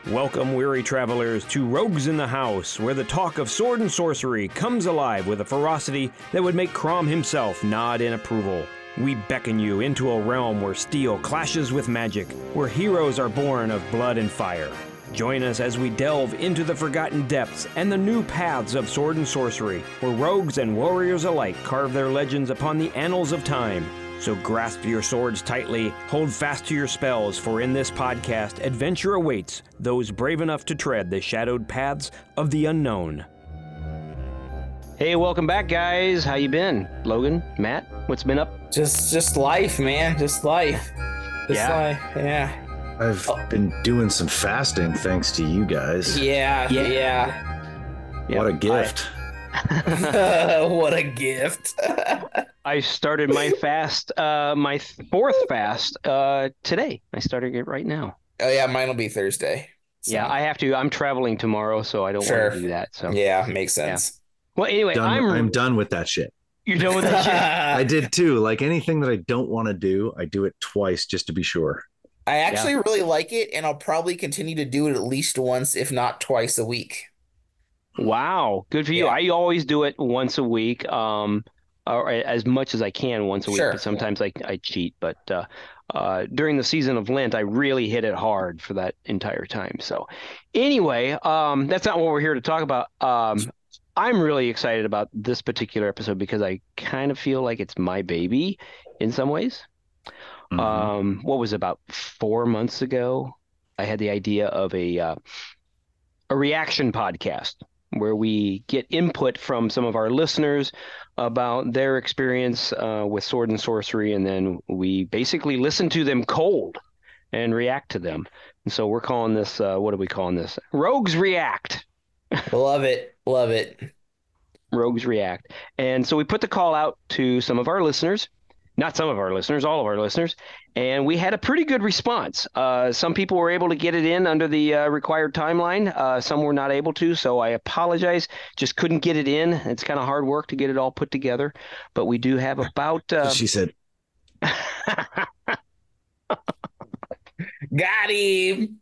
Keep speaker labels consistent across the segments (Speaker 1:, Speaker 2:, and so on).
Speaker 1: Welcome, weary travelers, to Rogues in the House, where the talk of sword and sorcery comes alive with a ferocity that would make Crom himself nod in approval. We beckon you into a realm where steel clashes with magic, where heroes are born of blood and fire. Join us as we delve into the forgotten depths and the new paths of sword and sorcery, where rogues and warriors alike carve their legends upon the annals of time. So grasp your swords tightly, hold fast to your spells, for in this podcast, adventure awaits those brave enough to tread the shadowed paths of the unknown. Hey, welcome back, guys. How you been? Logan, Matt, what's been up?
Speaker 2: Just life, man. Just life. Yeah.
Speaker 3: I've been doing some fasting thanks to you guys.
Speaker 2: Yeah.
Speaker 3: What a gift.
Speaker 2: What a gift.
Speaker 1: I started my fast, my fourth fast today. I started it right now.
Speaker 2: Oh, yeah, mine will be Thursday. So.
Speaker 1: Yeah, I have to. I'm traveling tomorrow, so I don't want to do that. So
Speaker 2: yeah, makes sense.
Speaker 1: Yeah. Well, anyway,
Speaker 3: I'm done with that shit.
Speaker 1: You're done with that shit?
Speaker 3: I did too. Like anything that I don't want to do, I do it twice just to be sure.
Speaker 2: I actually really like it, and I'll probably continue to do it at least once, if not twice a week.
Speaker 1: Wow, good for you.
Speaker 2: Yeah.
Speaker 1: I always do it once a week, or as much as I can once a week.
Speaker 2: Sure.
Speaker 1: But sometimes I cheat. But during the season of Lent, I really hit it hard for that entire time. So anyway, that's not what we're here to talk about. I'm really excited about this particular episode because I kind of feel like it's my baby in some ways.
Speaker 3: Mm-hmm.
Speaker 1: What was it, about 4 months ago? I had the idea of a reaction podcast where we get input from some of our listeners about their experience with sword and sorcery, and then we basically listen to them cold and react to them. And so we're calling this, what are we calling this? Rogues React.
Speaker 2: Love it.
Speaker 1: Rogues React. And so we put the call out to some of our listeners, not some of our listeners, all of our listeners, and we had a pretty good response. Some people were able to get it in under the required timeline. Some were not able to, so I apologize. Just couldn't get it in. It's kind of hard work to get it all put together, but we do have about...
Speaker 3: She said...
Speaker 2: Got him!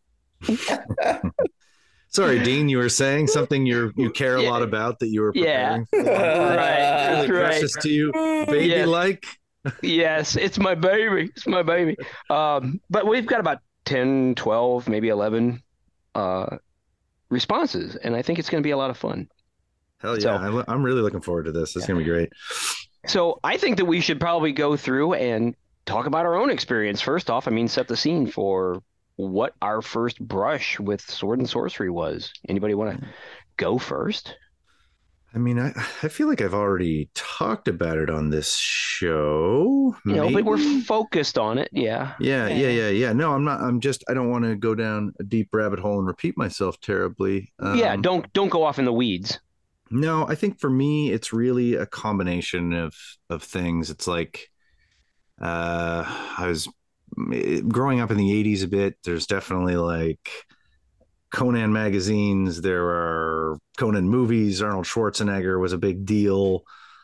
Speaker 3: Sorry, Dean, you were saying something you care a lot about that you were preparing for.
Speaker 1: Right.
Speaker 3: Really precious to you, baby-like.
Speaker 1: Yes, it's my baby. But we've got about 10, 12, maybe 11 responses, and I think it's going to be a lot of fun.
Speaker 3: Hell yeah.
Speaker 1: So,
Speaker 3: I'm really looking forward to this. It's going to be great.
Speaker 1: So I think that we should probably go through and talk about our own experience. First off, set the scene for what our first brush with sword and sorcery was. Anybody want to go first?
Speaker 3: I feel like I've already talked about it on this show.
Speaker 1: But we're focused on it. Yeah.
Speaker 3: Yeah. No, I'm not. I don't want to go down a deep rabbit hole and repeat myself terribly.
Speaker 1: Don't go off in the weeds.
Speaker 3: No, I think for me, it's really a combination of things. It's like, I was growing up in the 80s a bit. There's definitely like Conan magazines, there are Conan movies, Arnold Schwarzenegger was a big deal.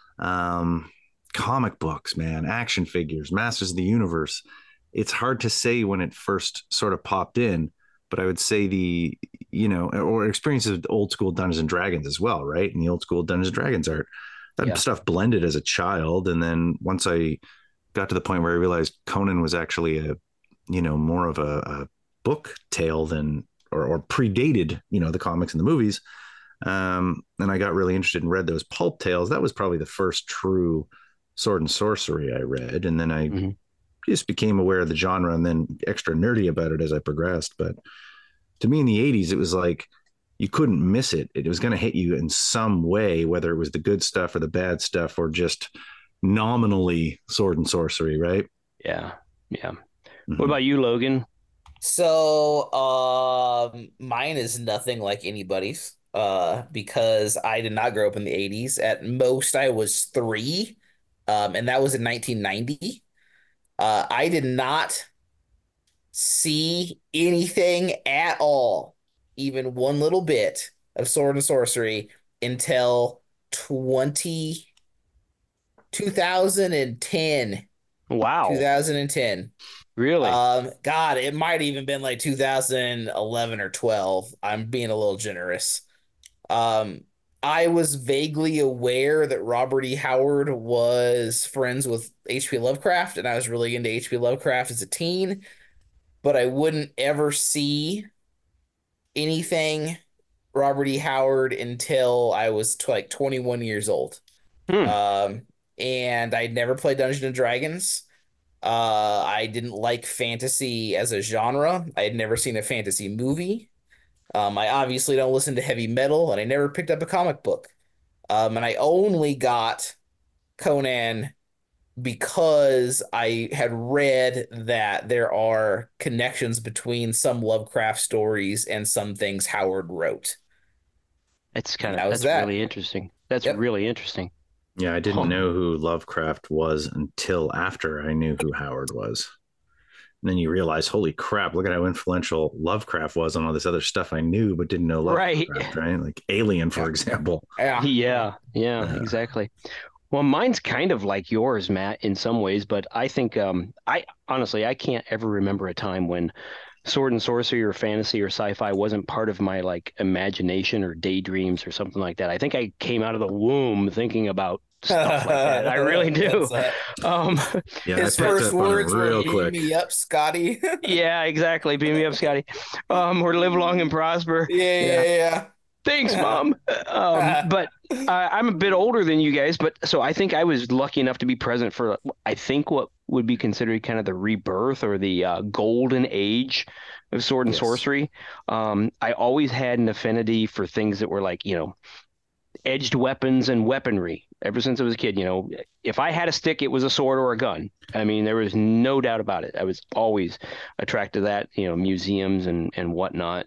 Speaker 3: Comic books, man, action figures, Masters of the Universe. It's hard to say when it first sort of popped in, but I would say or experiences of old school Dungeons and Dragons as well, right? And the old school Dungeons and Dragons art, that stuff blended as a child. And then once I got to the point where I realized Conan was actually more of a book tale than or predated, the comics and the movies. And I got really interested and read those pulp tales. That was probably the first true sword and sorcery I read. And then I just became aware of the genre and then extra nerdy about it as I progressed. But to me in the 80s, it was like, you couldn't miss it. It was going to hit you in some way, whether it was the good stuff or the bad stuff, or just nominally sword and sorcery. Right.
Speaker 1: Yeah. What about you, Logan?
Speaker 2: So, mine is nothing like anybody's, because I did not grow up in the 80s. At most, I was 3, and that was in 1990. I did not see anything at all, even one little bit of sword and sorcery until 2010.
Speaker 1: Wow.
Speaker 2: 2010.
Speaker 4: Really?
Speaker 2: God, it might have even been like 2011 or 12. I'm being a little generous. Um, I was vaguely aware that Robert E. Howard was friends with H.P. Lovecraft, and I was really into H.P. Lovecraft as a teen, but I wouldn't ever see anything Robert E. Howard until I was like 21 years old.
Speaker 4: Hmm.
Speaker 2: Um, and I'd never played Dungeons and Dragons. I didn't like fantasy as a genre. I had never seen a fantasy movie. I obviously don't listen to heavy metal, and I never picked up a comic book. And I only got Conan because I had read that there are connections between some Lovecraft stories and some things Howard wrote. And that was
Speaker 4: That's
Speaker 2: that.
Speaker 4: really interesting. That's
Speaker 2: Yep.
Speaker 4: really interesting.
Speaker 3: Yeah, I didn't
Speaker 4: Huh.
Speaker 3: know who Lovecraft was until after I knew who Howard was. And then you realize, holy crap, look at how influential Lovecraft was on all this other stuff I knew but didn't know
Speaker 4: Right.
Speaker 3: Lovecraft, right? Like Alien, for
Speaker 2: Yeah.
Speaker 3: example.
Speaker 2: Yeah.
Speaker 4: Yeah, exactly. Well, mine's kind of like yours, Matt, in some ways, but I think I honestly I can't ever remember a time when sword and sorcery or fantasy or sci-fi wasn't part of my like imagination or daydreams or something like that. I think I came out of the womb thinking about stuff like that. I really do.
Speaker 2: That's
Speaker 4: Um,
Speaker 3: Yeah, I
Speaker 2: his
Speaker 3: picked
Speaker 2: first
Speaker 3: up on it
Speaker 2: words were
Speaker 3: real
Speaker 2: "Beam
Speaker 3: quick.
Speaker 2: me up, Scotty."
Speaker 4: yeah, exactly. Beam me up, Scotty. Or live long and prosper. Yeah.
Speaker 2: Yeah,
Speaker 4: Thanks,
Speaker 2: yeah,
Speaker 4: Mom.
Speaker 2: yeah.
Speaker 4: But I'm a bit older than you guys, but so I think I was lucky enough to be present for, I think, what would be considered kind of the rebirth or the golden age of sword and
Speaker 3: Yes.
Speaker 4: sorcery. I always had an affinity for things that were like, edged weapons and weaponry. Ever since I was a kid, if I had a stick, it was a sword or a gun. I mean, there was no doubt about it. I was always attracted to that, museums and whatnot,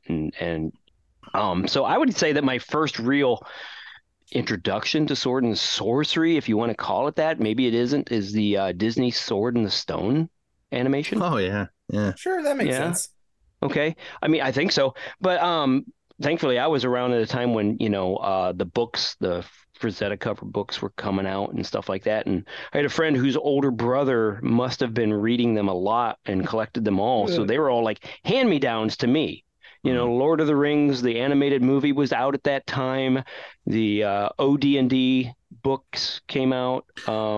Speaker 4: and so I would say that my first real introduction to sword and sorcery, if you want to call it that, maybe it isn't, is the Disney Sword and the Stone animation.
Speaker 3: Oh, yeah. Yeah.
Speaker 2: Sure, that makes
Speaker 4: Yeah.
Speaker 2: sense.
Speaker 4: Okay. I mean, I think so. But thankfully I was around at a time when, the books, the Frazetta cover books were coming out and stuff like that. And I had a friend whose older brother must have been reading them a lot and collected them all. So they were all like hand-me-downs to me. Lord of the Rings, the animated movie was out at that time. The OD&D books came out.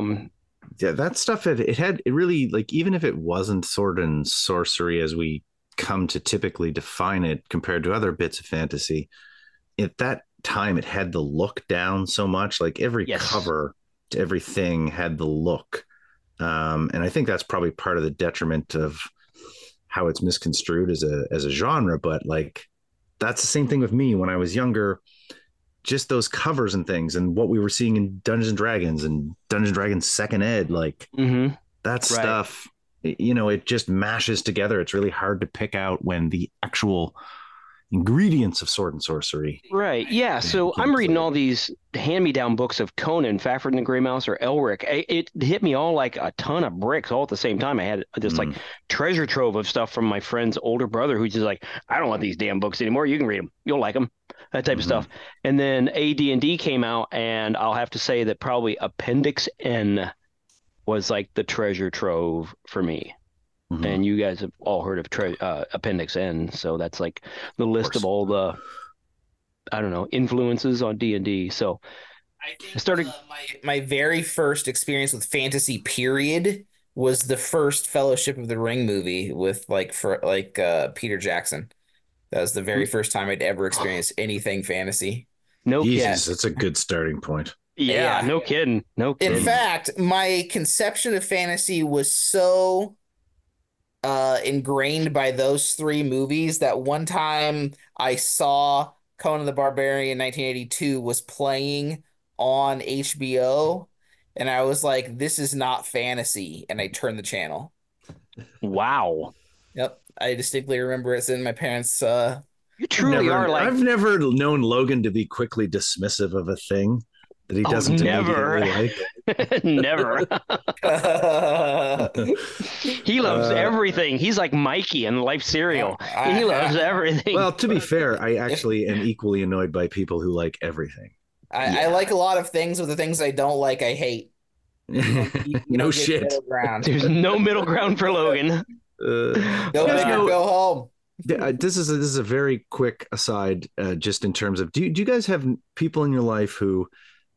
Speaker 3: Yeah, that stuff it really, like, even if it wasn't sword and sorcery as we come to typically define it compared to other bits of fantasy, at that time it had the look down so much. Like every
Speaker 4: Yes.
Speaker 3: cover to everything had the look. And I think that's probably part of the detriment of how it's misconstrued as a genre. But like, that's the same thing with me when I was younger. Just those covers and things, and what we were seeing in Dungeons and Dragons Second Ed, like
Speaker 4: Mm-hmm.
Speaker 3: that
Speaker 4: Right.
Speaker 3: stuff, it just mashes together. It's really hard to pick out when the actual ingredients of sword and sorcery.
Speaker 4: Right. Yeah. So
Speaker 3: came
Speaker 4: I'm reading
Speaker 3: through.
Speaker 4: all these hand-me-down books of Conan, Fafhrd and the Grey Mouse, or Elric. It hit me all like a ton of bricks all at the same time. I had this like treasure trove of stuff from my friend's older brother who's just like, I don't want these damn books anymore. You can read them. You'll like them. That type of stuff. And then AD&D came out, and I'll have to say that probably Appendix N was like the treasure trove for me. And you guys have all heard of Appendix N, so that's like the list of all the, I don't know, influences on D&D. So
Speaker 2: I think
Speaker 4: I started.
Speaker 2: my very first experience with fantasy period was the first Fellowship of the Ring movie with Peter Jackson. That was the very first time I'd ever experienced anything fantasy.
Speaker 4: No
Speaker 3: Jesus,
Speaker 4: kidding.
Speaker 3: that's a good starting point.
Speaker 4: Yeah,
Speaker 2: Yeah.
Speaker 4: no kidding. No
Speaker 2: In
Speaker 4: kidding.
Speaker 2: fact, my conception of fantasy was so ingrained by those three movies that one time I saw Conan the Barbarian 1982 was playing on HBO, and I was like, this is not fantasy, and I turned the channel.
Speaker 4: Wow.
Speaker 2: Yep, I distinctly remember it's in my parents'
Speaker 4: You truly are like.
Speaker 3: I've never known Logan to be quickly dismissive of a thing that he doesn't
Speaker 4: never.
Speaker 3: immediately like.
Speaker 4: Never. He loves everything. He's like Mikey in Life Cereal. He loves everything.
Speaker 3: Well, to be fair, I actually am equally annoyed by people who like everything.
Speaker 2: I like a lot of things, but the things I don't like, I hate. You
Speaker 3: No
Speaker 2: don't get
Speaker 3: shit.
Speaker 2: middle ground.
Speaker 4: There's no middle ground for Logan.
Speaker 2: Go
Speaker 3: You guys
Speaker 2: big or
Speaker 3: know-
Speaker 2: go home.
Speaker 3: This is a very quick aside, just in terms of do you guys have people in your life who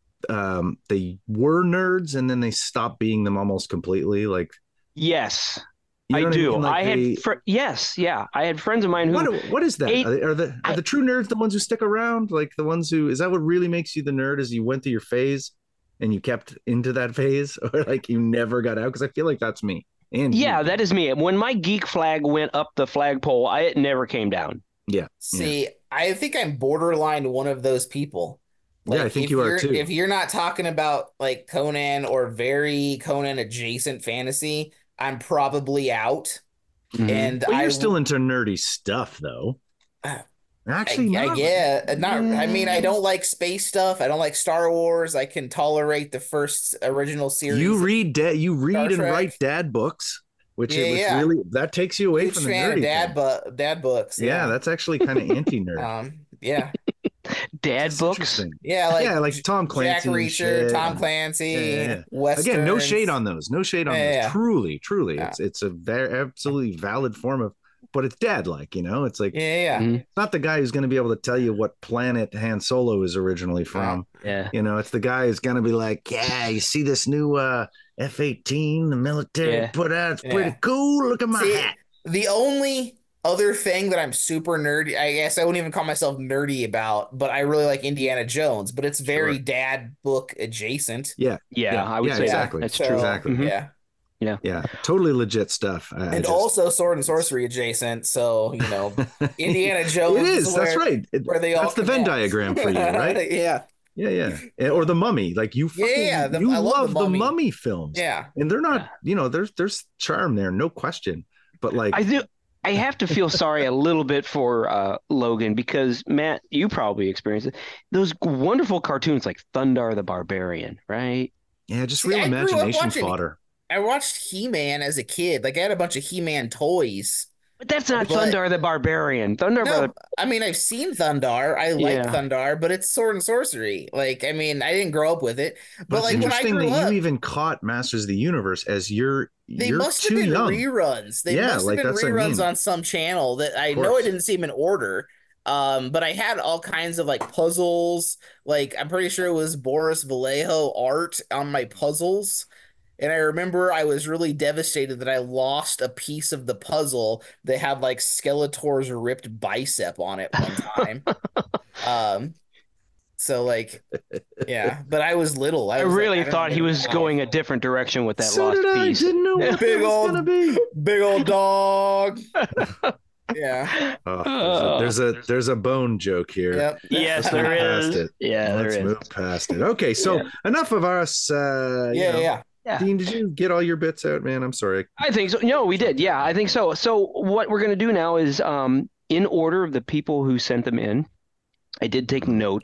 Speaker 3: they were nerds and then they stopped being them almost completely? Like,
Speaker 4: Yes,
Speaker 3: you know
Speaker 4: I
Speaker 3: what
Speaker 4: do.
Speaker 3: mean? Like
Speaker 4: I had yes, yeah. I had friends of mine who
Speaker 3: what is that?
Speaker 4: ate-
Speaker 3: Are the true nerds the ones who stick around? Like the ones who, is that what really makes you the nerd? Is you went through your phase and you kept into that phase, or like you never got out? Because I feel like that's me. And
Speaker 4: yeah,
Speaker 3: you.
Speaker 4: that is me. When my geek flag went up the flagpole, it never came down.
Speaker 3: Yeah.
Speaker 2: See, I think I'm borderline one of those people.
Speaker 3: Yeah, I think
Speaker 2: if
Speaker 3: you are
Speaker 2: you're,
Speaker 3: too.
Speaker 2: If you're not talking about like Conan or very Conan adjacent fantasy, I'm probably out.
Speaker 4: Mhm.
Speaker 2: And
Speaker 3: Well, you're still into nerdy stuff, though. Actually,
Speaker 2: I
Speaker 3: not.
Speaker 2: get not. I mean, I don't like space stuff. I don't like Star Wars. I can tolerate the first original series.
Speaker 3: You read and
Speaker 2: Trek.
Speaker 3: write dad books, which
Speaker 2: Yeah.
Speaker 3: really that takes you away
Speaker 2: Huge
Speaker 3: from the
Speaker 2: fan of
Speaker 3: nerdy thing.
Speaker 2: dad books.
Speaker 3: Yeah, that's actually kind of anti-nerd.
Speaker 2: Yeah,
Speaker 4: Dad
Speaker 3: That's
Speaker 4: books.
Speaker 3: interesting.
Speaker 2: yeah,
Speaker 3: like Tom Clancy,
Speaker 2: Jack
Speaker 3: and
Speaker 2: Reacher,
Speaker 3: shit,
Speaker 2: Tom
Speaker 3: and-
Speaker 2: Clancy,
Speaker 3: Yeah.
Speaker 2: Westerns.
Speaker 3: Again, no shade on those. No shade on those.
Speaker 2: Yeah.
Speaker 3: Truly,
Speaker 2: Yeah.
Speaker 3: it's a very absolutely valid form of, but it's dad-like, you know. It's like
Speaker 2: Yeah.
Speaker 4: Mhm.
Speaker 3: it's not the guy who's going to be able to tell you what planet Han Solo is originally from.
Speaker 4: Yeah.
Speaker 3: You know, it's the guy who's going to be like, yeah, you see this new F-18 the military
Speaker 4: Yeah.
Speaker 3: put out? It's
Speaker 2: Yeah.
Speaker 3: pretty cool. Look at my
Speaker 2: See,
Speaker 3: hat.
Speaker 2: the only other thing that I'm super nerdy, I guess I wouldn't even call myself nerdy about, but I really like Indiana Jones, but it's very
Speaker 3: Sure.
Speaker 2: dad book adjacent.
Speaker 3: Yeah,
Speaker 4: Yeah, I would say
Speaker 3: exactly.
Speaker 4: that's
Speaker 2: So,
Speaker 4: true.
Speaker 3: Exactly.
Speaker 4: Mhm.
Speaker 2: Yeah.
Speaker 3: Yeah, totally legit stuff.
Speaker 2: And also sword and sorcery adjacent. So, Indiana Jones
Speaker 3: it is.
Speaker 2: where,
Speaker 3: That's right.
Speaker 2: where they all
Speaker 3: That's the Venn
Speaker 2: connect.
Speaker 3: diagram for you, right?
Speaker 2: Yeah.
Speaker 3: Yeah. Or the Mummy. Like you fucking,
Speaker 2: Yeah,
Speaker 3: you
Speaker 2: I love
Speaker 3: love
Speaker 2: The
Speaker 3: the
Speaker 2: Mummy.
Speaker 3: Mummy films.
Speaker 2: Yeah.
Speaker 3: And they're not, there's charm there, no question. But like,
Speaker 4: I do. I have to feel sorry a little bit for Logan because Matt, you probably experienced it. Those wonderful cartoons like Thundar the Barbarian, right?
Speaker 3: yeah, just
Speaker 2: See,
Speaker 3: real
Speaker 2: I grew up
Speaker 3: imagination
Speaker 2: watching-
Speaker 3: fodder.
Speaker 2: I watched He-Man as a kid. Like I had a bunch of He-Man toys.
Speaker 4: But that's not
Speaker 2: But-
Speaker 4: Thundar the Barbarian. Thundar
Speaker 2: No, I mean I've seen Thundar. I like
Speaker 4: Yeah.
Speaker 2: Thundar, but it's sword and sorcery. Like I mean, I didn't grow up with it.
Speaker 3: But
Speaker 2: But
Speaker 3: it's
Speaker 2: like when I
Speaker 3: interesting
Speaker 2: grew
Speaker 3: that
Speaker 2: up,
Speaker 3: you even caught Masters of the Universe as you're
Speaker 2: must have
Speaker 3: too
Speaker 2: been
Speaker 3: young.
Speaker 2: reruns. They
Speaker 3: Yeah,
Speaker 2: must have
Speaker 3: like,
Speaker 2: been
Speaker 3: that's what I
Speaker 2: reruns
Speaker 3: mean.
Speaker 2: on some channel that I
Speaker 3: Of
Speaker 2: know I
Speaker 3: course.
Speaker 2: didn't see them in order. But I had all kinds of like puzzles. Like I'm pretty sure it was Boris Vallejo art on my puzzles. And I remember I was really devastated that I lost a piece of the puzzle that had like Skeletor's ripped bicep on it one time. So like, yeah, but I was little.
Speaker 4: I
Speaker 2: was
Speaker 4: really
Speaker 2: like, I don't
Speaker 4: thought he
Speaker 2: know
Speaker 4: was
Speaker 2: why.
Speaker 4: going a different direction with that
Speaker 3: So
Speaker 4: lost
Speaker 3: did I.
Speaker 4: piece.
Speaker 3: Didn't know what
Speaker 2: Big
Speaker 3: that was
Speaker 2: old-
Speaker 3: gonna be.
Speaker 2: Big old dog. Yeah.
Speaker 3: Oh, there's a bone joke here.
Speaker 2: Yep.
Speaker 4: Yes,
Speaker 3: Let's
Speaker 4: there
Speaker 3: move past
Speaker 4: is.
Speaker 3: it.
Speaker 4: Yeah,
Speaker 3: Let's
Speaker 4: there is.
Speaker 3: move past it. Okay, so enough of us.
Speaker 2: Yeah.
Speaker 4: Yeah.
Speaker 3: Dean, did you get all your bits out, man? I'm sorry.
Speaker 4: I think so. No, we did. Yeah, I think so. So what we're going to do now is in order of the people who sent them in, I did take note.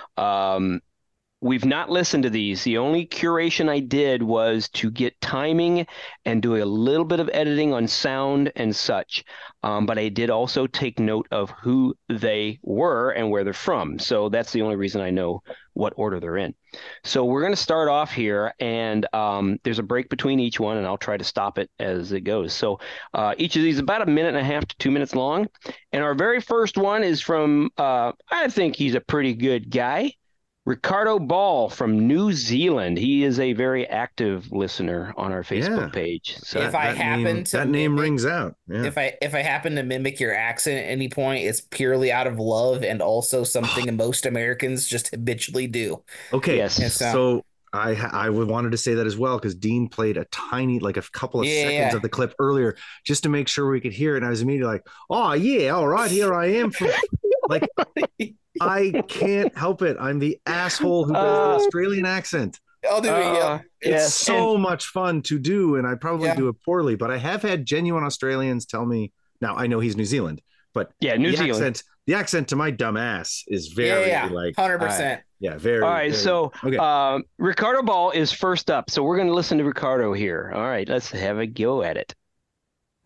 Speaker 4: We've not listened to these. The only curation I did was to get timing and do a little bit of editing on sound and such. But I did also take note of who they were and where they're from. So that's the only reason I know what order they're in. So we're going to start off here, and there's a break between each one, and I'll try to stop it as it goes. So each of these is about 1.5 to 2 minutes long. And our very first one is from, I think he's a pretty good guy, Ricardo Ball from New Zealand. He is a very active listener on our Facebook page. So
Speaker 2: If I happen to
Speaker 3: that name
Speaker 2: mimic-
Speaker 3: rings out. Yeah.
Speaker 2: If I happen to mimic your accent at any point, it's purely out of love and also something most Americans just habitually do.
Speaker 3: Okay.
Speaker 4: Yes.
Speaker 2: Yes,
Speaker 3: So I wanted to say that as well because Dean played a tiny, like a couple of
Speaker 2: Yeah,
Speaker 3: seconds
Speaker 2: yeah.
Speaker 3: of the clip earlier just to make sure we could hear it. And I was immediately like, oh, yeah, all right, here I am. Like, I can't help it. I'm the asshole who does the Australian accent.
Speaker 2: I'll do it. Yeah.
Speaker 3: It's
Speaker 4: yes.
Speaker 3: so much fun to do, and I probably
Speaker 2: Yeah.
Speaker 3: do it poorly, but I have had genuine Australians tell me, now I know he's New Zealand, but
Speaker 4: Yeah, New
Speaker 3: the
Speaker 4: Zealand.
Speaker 3: accent to my dumb ass is very
Speaker 2: Yeah.
Speaker 3: like
Speaker 2: 100%.
Speaker 3: yeah, very.
Speaker 4: All right,
Speaker 3: very-
Speaker 4: so
Speaker 3: okay.
Speaker 4: Ricardo Ball is first up. So we're going to listen to Ricardo here. All right, let's have a go at it.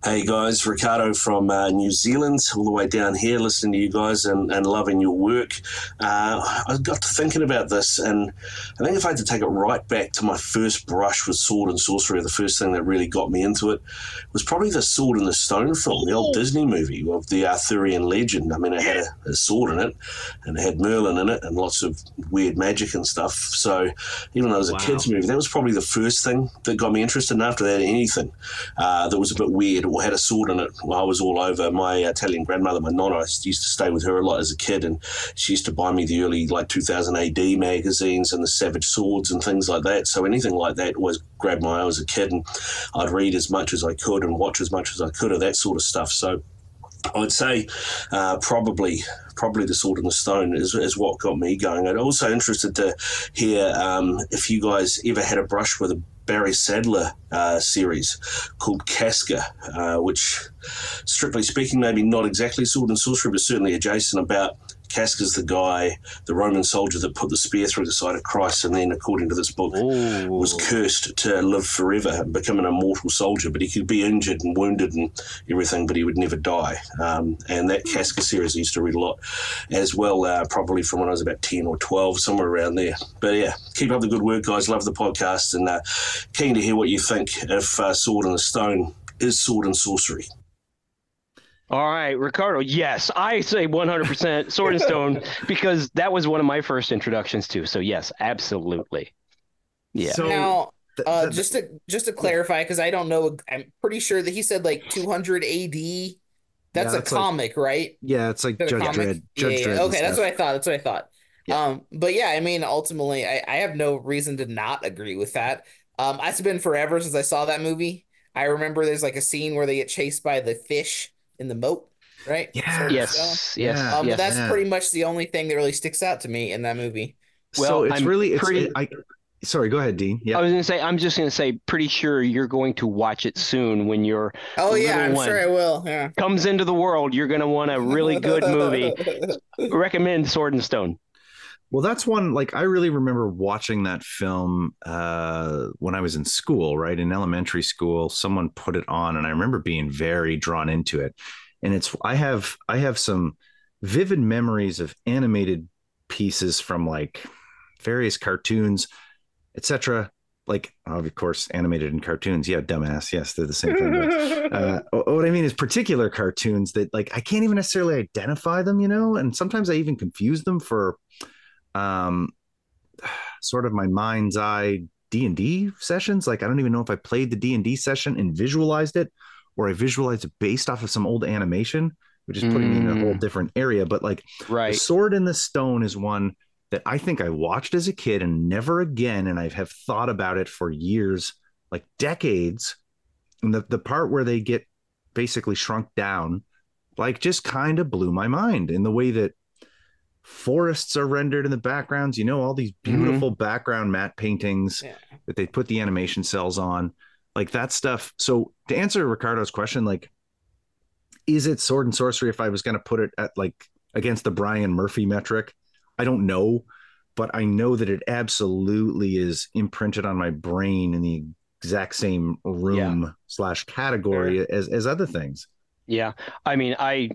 Speaker 5: Hey guys, Ricardo from New Zealand, all the way down here, listening to you guys and loving your work. I got to thinking about this, and I think if I had to take it right back to my first brush with sword and sorcery, the first thing that really got me into it was probably the Sword and the Stone film, the old Disney movie of the Arthurian legend. I mean, it had a sword in it, and it had Merlin in it, and lots of weird magic and stuff. So even though it was a kid's movie, that was probably the first thing that got me interested. And after that, anything that was a bit weird or had a sword in it, I was all over. My Italian grandmother, my nonna, I used to stay with her a lot as a kid, and she used to buy me the early 2000 AD magazines and the Savage Swords and things like that. So anything like that always grabbed my eye as a kid, and I'd read as much as I could and watch as much as I could of that sort of stuff. So I'd say probably the Sword and the Stone is what got me going. I'm also interested to hear if you guys ever had a brush with a Barry Sadler series called Casca, which, strictly speaking, maybe not exactly sword and sorcery, but certainly adjacent. About Casca's the guy, the Roman soldier that put the spear through the side of Christ, and then, according to this book, was cursed to live forever and become an immortal soldier. But he could be injured and wounded and everything, but he would never die. And that Casca series I used to read a lot as well, probably from when I was about 10 or 12, somewhere around there. But yeah, keep up the good work, guys. Love the podcast, and keen to hear what you think if Sword and the Stone is sword and sorcery.
Speaker 4: All right, Ricardo. Yes, I say 100% Sword and Stone because that was one of my first introductions too. So yes, absolutely. Yeah.
Speaker 2: So now, just to clarify, because I don't know, I'm pretty sure that he said 200 AD. That's a comic, right?
Speaker 3: Yeah, it's like Judge Dredd.
Speaker 2: Dredd. Okay, that's what I thought.
Speaker 3: Yeah.
Speaker 2: But yeah, I mean, ultimately, I have no reason to not agree with that. It's been forever since I saw that movie. I remember there's a scene where they get chased by the fish in the moat, right?
Speaker 3: Yeah.
Speaker 4: Yes.
Speaker 2: But that's pretty much the only thing that really sticks out to me in that movie.
Speaker 3: Well, so sorry, go ahead, Dean. Yeah.
Speaker 4: I'm just gonna say, pretty sure you're going to watch it soon when your
Speaker 2: I'm sure I will. Yeah.
Speaker 4: Comes into the world. You're gonna want a really good movie. Recommend Sword and Stone.
Speaker 3: Well, that's one, I really remember watching that film when I was in school, right? In elementary school, someone put it on and I remember being very drawn into it. And I have some vivid memories of animated pieces from various cartoons, etc. Of course, animated in cartoons. Yeah, dumbass. Yes, they're the same thing. But, what I mean is particular cartoons that I can't even necessarily identify them, and sometimes I even confuse them for sort of my mind's eye D&D sessions. I don't even know if I played the D&D session and visualized it, or I visualized it based off of some old animation, which is putting me in a whole different area. But
Speaker 4: right.
Speaker 3: The Sword and the Stone is one that I think I watched as a kid and never again. And I have thought about it for years, decades. And the part where they get basically shrunk down, just kind of blew my mind in the way that forests are rendered in the backgrounds, all these beautiful background matte paintings that they put the animation cells on, that stuff. So to answer Ricardo's question, is it sword and sorcery if I was going to put it at against the Brian Murphy metric? I don't know, but I know that it absolutely is imprinted on my brain in the exact same room / category as other things.
Speaker 4: Yeah. I mean, I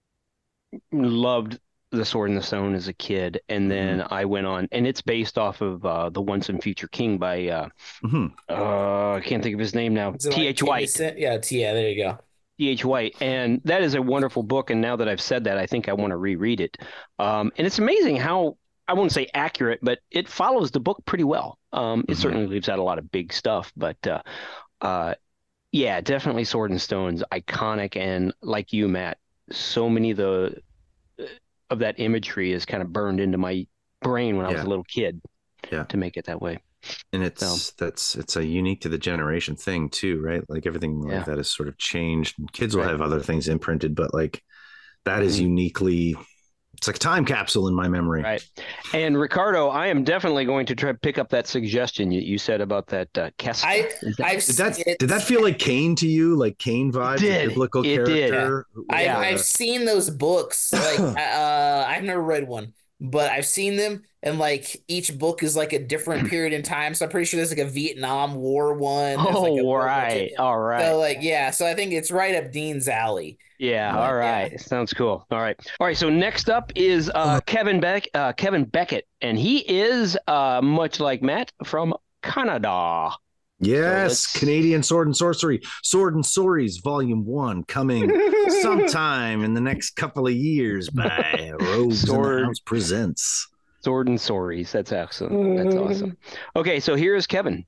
Speaker 4: loved the Sword and the Stone as a kid, and then I went on, and it's based off of the Once and Future King by I can't think of his name now. T.H. White.
Speaker 2: Yeah, there you go.
Speaker 4: T.H. White, and that is a wonderful book. And now that I've said that, I think I want to reread it. And it's amazing how, I won't say accurate, but it follows the book pretty well. It certainly leaves out a lot of big stuff, but yeah, definitely Sword and Stone's iconic, and like you, Matt, so many of that imagery is kind of burned into my brain when I was a little kid to make it that way.
Speaker 3: And it's a unique to the generation thing too, right? Everything that has sort of changed. Kids will have other things imprinted, but that is uniquely, it's like a time capsule in my memory.
Speaker 4: Right. And Ricardo, I am definitely going to try to pick up that suggestion you said about that Casca.
Speaker 3: Did that feel like Cain to you? Like Cain vibes?
Speaker 4: It did.
Speaker 2: I've seen those books. I've never read one. but I've seen them, and like each book is like a different period in time. So I'm pretty sure there's like a Vietnam War one. There's like a
Speaker 4: Oh,
Speaker 2: World War II.
Speaker 4: right. All right.
Speaker 2: So like yeah, so I think it's right up Dean's alley.
Speaker 4: Yeah, all
Speaker 2: But yeah.
Speaker 4: right. Sounds cool. All right. All right, so next up is Kevin Beckett, and he is much like Matt from Canada.
Speaker 3: Yes,
Speaker 4: So
Speaker 3: Canadian Sword and Sorcery, Sword and Stories, Volume 1, coming sometime in the next couple of years by Rogues in the House Presents.
Speaker 4: Sword and Stories. That's awesome. That's awesome. Okay, so here's Kevin.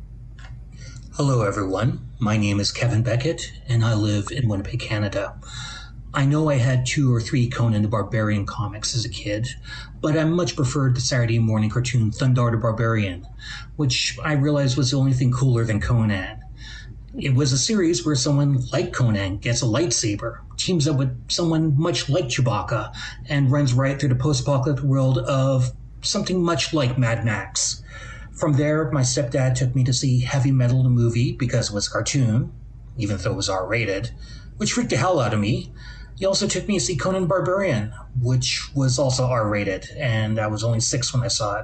Speaker 6: Hello, everyone. My name is Kevin Beckett, and I live in Winnipeg, Canada. I know I had 2 or 3 Conan the Barbarian comics as a kid, but I much preferred the Saturday morning cartoon Thundarr the Barbarian, which I realized was the only thing cooler than Conan. It was a series where someone like Conan gets a lightsaber, teams up with someone much like Chewbacca, and runs right through the post-apocalyptic world of something much like Mad Max. From there, my stepdad took me to see Heavy Metal the movie because it was a cartoon, even though it was R-rated, which freaked the hell out of me. He also took me to see Conan the Barbarian, which was also R-rated, and I was only 6 when I saw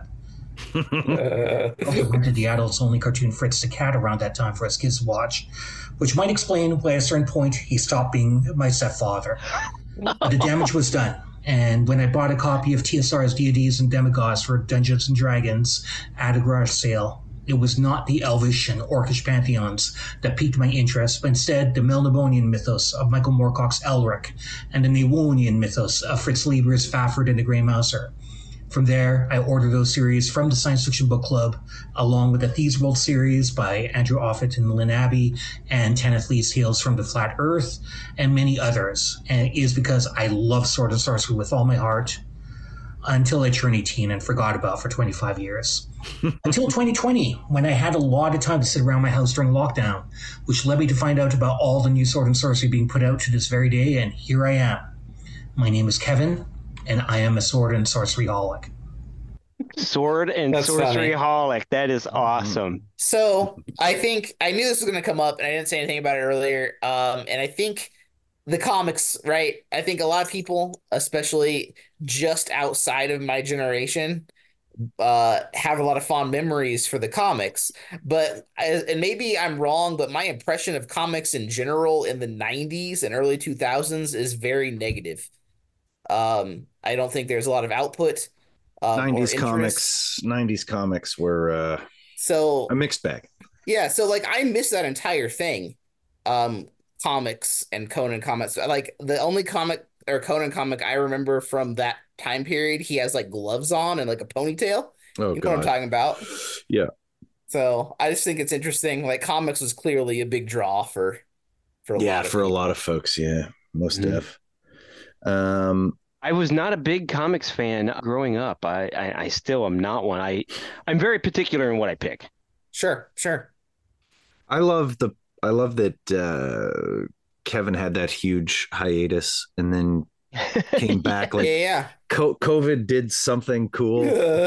Speaker 6: it. I also rented the adults-only cartoon Fritz the Cat around that time for us kids to watch, which might explain why at a certain point he stopped being my stepfather. But the damage was done, and when I bought a copy of TSR's Deities and Demigods for Dungeons & Dragons at a garage sale, it was not the Elvish and Orcish pantheons that piqued my interest, but instead the Melnibonian mythos of Michael Moorcock's Elric and the Newonian mythos of Fritz Lieber's Fafhrd and the Grey Mouser. From there, I ordered those series from the Science Fiction Book Club, along with the Thieves' World series by Andrew Offutt and Lynn Abbey, and Tanith Lee's Tales from the Flat Earth, and many others. And it is because I love Sword and Sorcery with all my heart, until I turned 18 and forgot about it for 25 years. Until 2020, when I had a lot of time to sit around my house during lockdown, which led me to find out about all the new Sword and Sorcery being put out to this very day, and here I am. My name is Kevin, and I am a Sword and Sorcery holic.
Speaker 4: Sword and Sorcery holic. That is awesome.
Speaker 2: So I think I knew this was going to come up, and I didn't say anything about it earlier. And I think the comics, right? I think a lot of people, especially just outside of my generation, have a lot of fond memories for the comics. But and maybe I'm wrong, but my impression of comics in general in the 90s and early 2000s is very negative. I don't think there's a lot of output.
Speaker 3: 90s comics were
Speaker 2: so
Speaker 3: a mixed bag.
Speaker 2: Yeah, so like I miss that entire thing. Comics and Conan comics. Like the only comic or Conan comic I remember from that time period, he has like gloves on and like a ponytail.
Speaker 3: Oh,
Speaker 2: you know what I'm talking about?
Speaker 3: Yeah.
Speaker 2: So I just think it's interesting. Like comics was clearly a big draw for a lot of
Speaker 3: folks. Yeah, most def.
Speaker 4: I was not a big comics fan growing up. I still am not one. I'm very particular in what I pick.
Speaker 2: Sure.
Speaker 3: I love that Kevin had that huge hiatus and then came back. Like,
Speaker 2: yeah.
Speaker 3: COVID did something cool.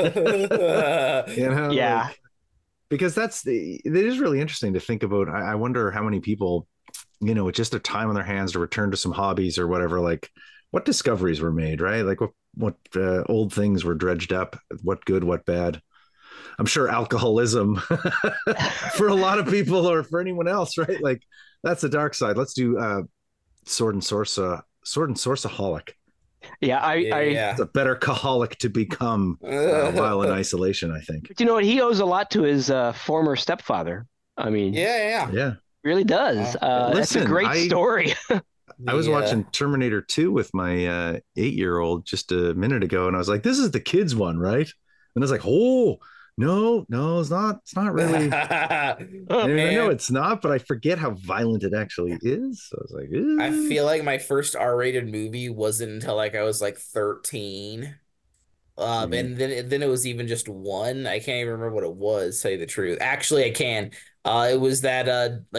Speaker 4: Yeah.
Speaker 3: Like, because it is really interesting to think about. I wonder how many people, with just their time on their hands to return to some hobbies or whatever, like what discoveries were made, right? Like what old things were dredged up, what good, what bad. I'm sure alcoholism for a lot of people or for anyone else, right? Like that's the dark side. Let's do Sword and Sorceaholic.
Speaker 4: Yeah,
Speaker 3: It's a better caholic to become while in isolation, I think.
Speaker 4: But you know what? He owes a lot to his former stepfather. I mean,
Speaker 2: yeah,
Speaker 4: really does. That's a great story.
Speaker 3: I was watching Terminator 2 with my 8-year-old just a minute ago, and I was like, "This is the kids one, right?" And I was like, "Oh, no, it's not. It's not really." I know it's not, but I forget how violent it actually is. So I was like, ew.
Speaker 2: I feel like my first R-rated movie wasn't until like I was like 13. And then it was even just one. I can't even remember what it was, to tell you the truth. Actually, I can. It was that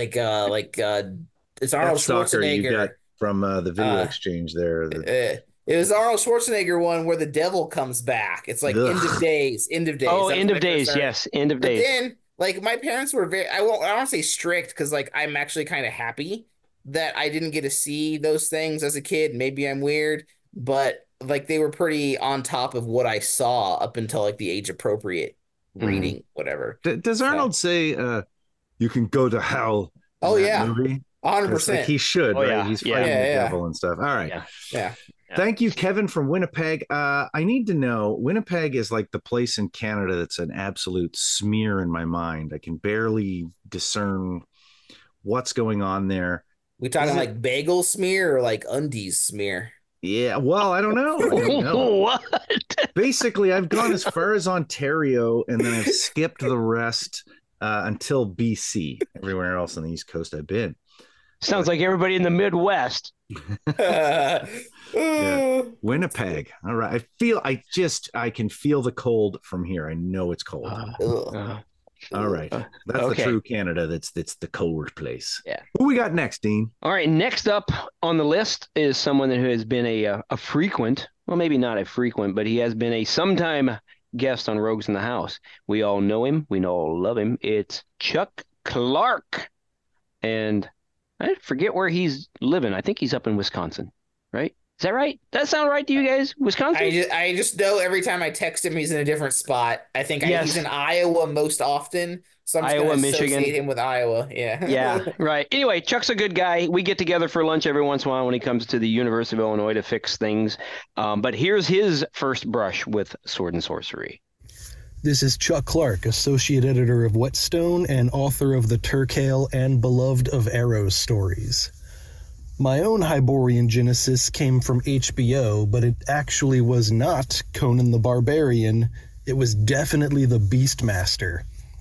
Speaker 2: it's Arnold Schwarzenegger.
Speaker 3: You got from the video exchange there.
Speaker 2: It was Arnold Schwarzenegger one where the devil comes back. It's like End of Days.
Speaker 4: Oh, End of Days. Yes, End of Days.
Speaker 2: But then, like, my parents were I don't say strict because, like, I'm actually kind of happy that I didn't get to see those things as a kid. Maybe I'm weird, but like they were pretty on top of what I saw up until like the age appropriate reading, whatever.
Speaker 3: Does Arnold say you can go to hell in that
Speaker 2: yeah,
Speaker 3: movie?
Speaker 2: 100%.
Speaker 3: Like he should, right?
Speaker 4: Yeah.
Speaker 3: He's fighting the devil and stuff. All right.
Speaker 2: Yeah.
Speaker 3: Thank you, Kevin from Winnipeg. I need to know, Winnipeg is like the place in Canada that's an absolute smear in my mind. I can barely discern what's going on there.
Speaker 2: We talking like bagel smear or like undies smear?
Speaker 3: Yeah, well, I don't know.
Speaker 4: What?
Speaker 3: Basically, I've gone as far as Ontario, and then I've skipped the rest until BC. Everywhere else on the East Coast I've been.
Speaker 4: Sounds like everybody in the Midwest.
Speaker 3: Yeah. Winnipeg. All right. I can feel the cold from here. I know it's cold. All right. That's
Speaker 4: okay.
Speaker 3: the true Canada. That's the cold place.
Speaker 4: Yeah.
Speaker 3: Who we got next, Dean?
Speaker 4: All right. Next up on the list is someone who has been a frequent, well, maybe not a frequent, but he has been a sometime guest on Rogues in the House. We all know him. We all love him. It's Chuck Clark. And I forget where he's living. I think he's up in Wisconsin, right? Is that right? Does that sound right to you guys? Wisconsin?
Speaker 2: I just know every time I text him, he's in a different spot. I think he's in Iowa most often. So I'm just going to associate him with Iowa. Yeah.
Speaker 4: Yeah, right. Anyway, Chuck's a good guy. We get together for lunch every once in a while when he comes to the University of Illinois to fix things. But here's his first brush with sword and sorcery.
Speaker 7: This is Chuck Clark, associate editor of Whetstone and author of the Turkale and beloved of Arrows stories. My own Hyborian genesis came from HBO, but it actually was not Conan the Barbarian. It was definitely the Beastmaster.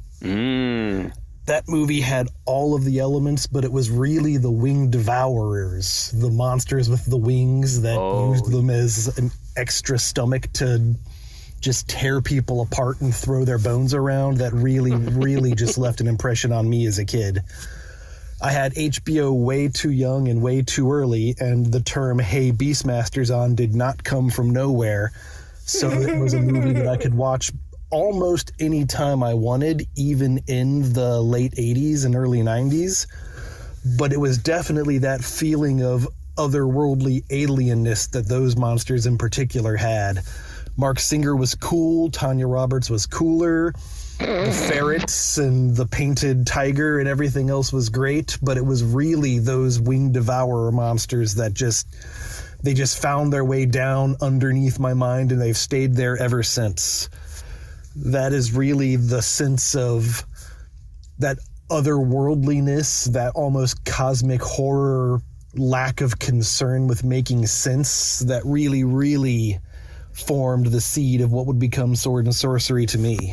Speaker 7: That movie had all of the elements, but it was really the winged devourers, the monsters with the wings that used them as an extra stomach to just tear people apart and throw their bones around, that really just left an impression on me as a kid. I had HBO way too young and way too early, and the term "Hey, Beastmaster's on" did not come from nowhere. So it was a movie that I could watch almost any time I wanted, even in the late 80s and early 90s. But it was definitely that feeling of otherworldly alienness that those monsters in particular had. Mark Singer was cool, Tanya Roberts was cooler, the ferrets and the painted tiger and everything else was great, but it was really those winged devourer monsters that they just found their way down underneath my mind, and they've stayed there ever since. That is really the sense of that otherworldliness, that almost cosmic horror, lack of concern with making sense, that really formed the seed of what would become Sword and Sorcery to me.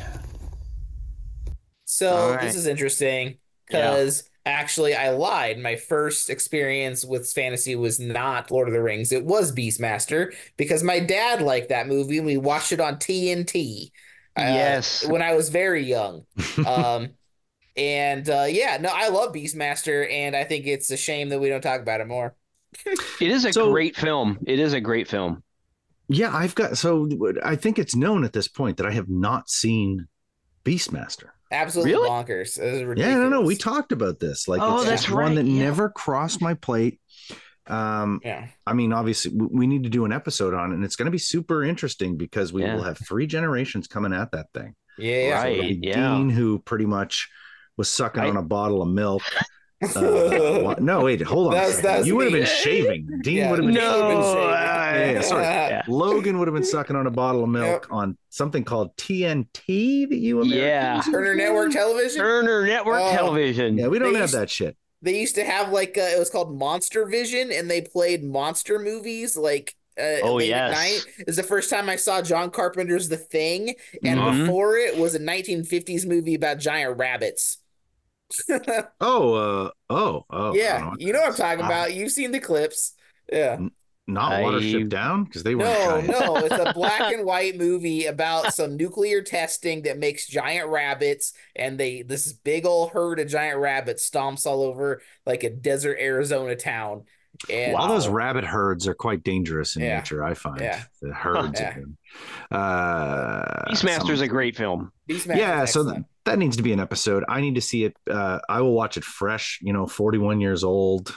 Speaker 2: So this is interesting because actually I lied. My first experience with fantasy was not Lord of the Rings. It was Beastmaster because my dad liked that movie and we watched it on TNT.
Speaker 4: Yes.
Speaker 2: When I was very young. I love Beastmaster, and I think it's a shame that we don't talk about it more.
Speaker 4: It is a great film. It is a great film.
Speaker 3: Yeah, I think it's known at this point that I have not seen Beastmaster.
Speaker 2: Absolutely bonkers. It was ridiculous.
Speaker 3: Yeah, no, we talked about this. Like, it's one that never crossed my plate. I mean, obviously, we need to do an episode on it, and it's going to be super interesting because we will have 3 generations coming at that thing.
Speaker 2: Yeah,
Speaker 4: right.
Speaker 3: Dean, who pretty much was sucking on a bottle of milk. No, wait, hold on. You would have been shaving. Dean would have been shaving. Logan would have been sucking on a bottle of milk on something called TNT that you Americans
Speaker 2: Turner Network Television.
Speaker 4: Television.
Speaker 3: Yeah, we don't have that shit.
Speaker 2: They used to have it was called Monster Vision, and they played monster movies late at night. It was the first time I saw John Carpenter's The Thing, and before it was a 1950s movie about giant rabbits.
Speaker 3: Yeah,
Speaker 2: you know what I'm talking about. You've seen the clips. Yeah.
Speaker 3: Not Watership Down, because they were
Speaker 2: no, it's a black and white movie about some nuclear testing that makes giant rabbits, and this big old herd of giant rabbits stomps all over like a desert Arizona town. And
Speaker 3: all those rabbit herds are quite dangerous in nature, I find. The herds of them.
Speaker 4: Beastmaster's a great film.
Speaker 3: So that needs to be an episode. I need to see it. I will watch it fresh, 41 years old.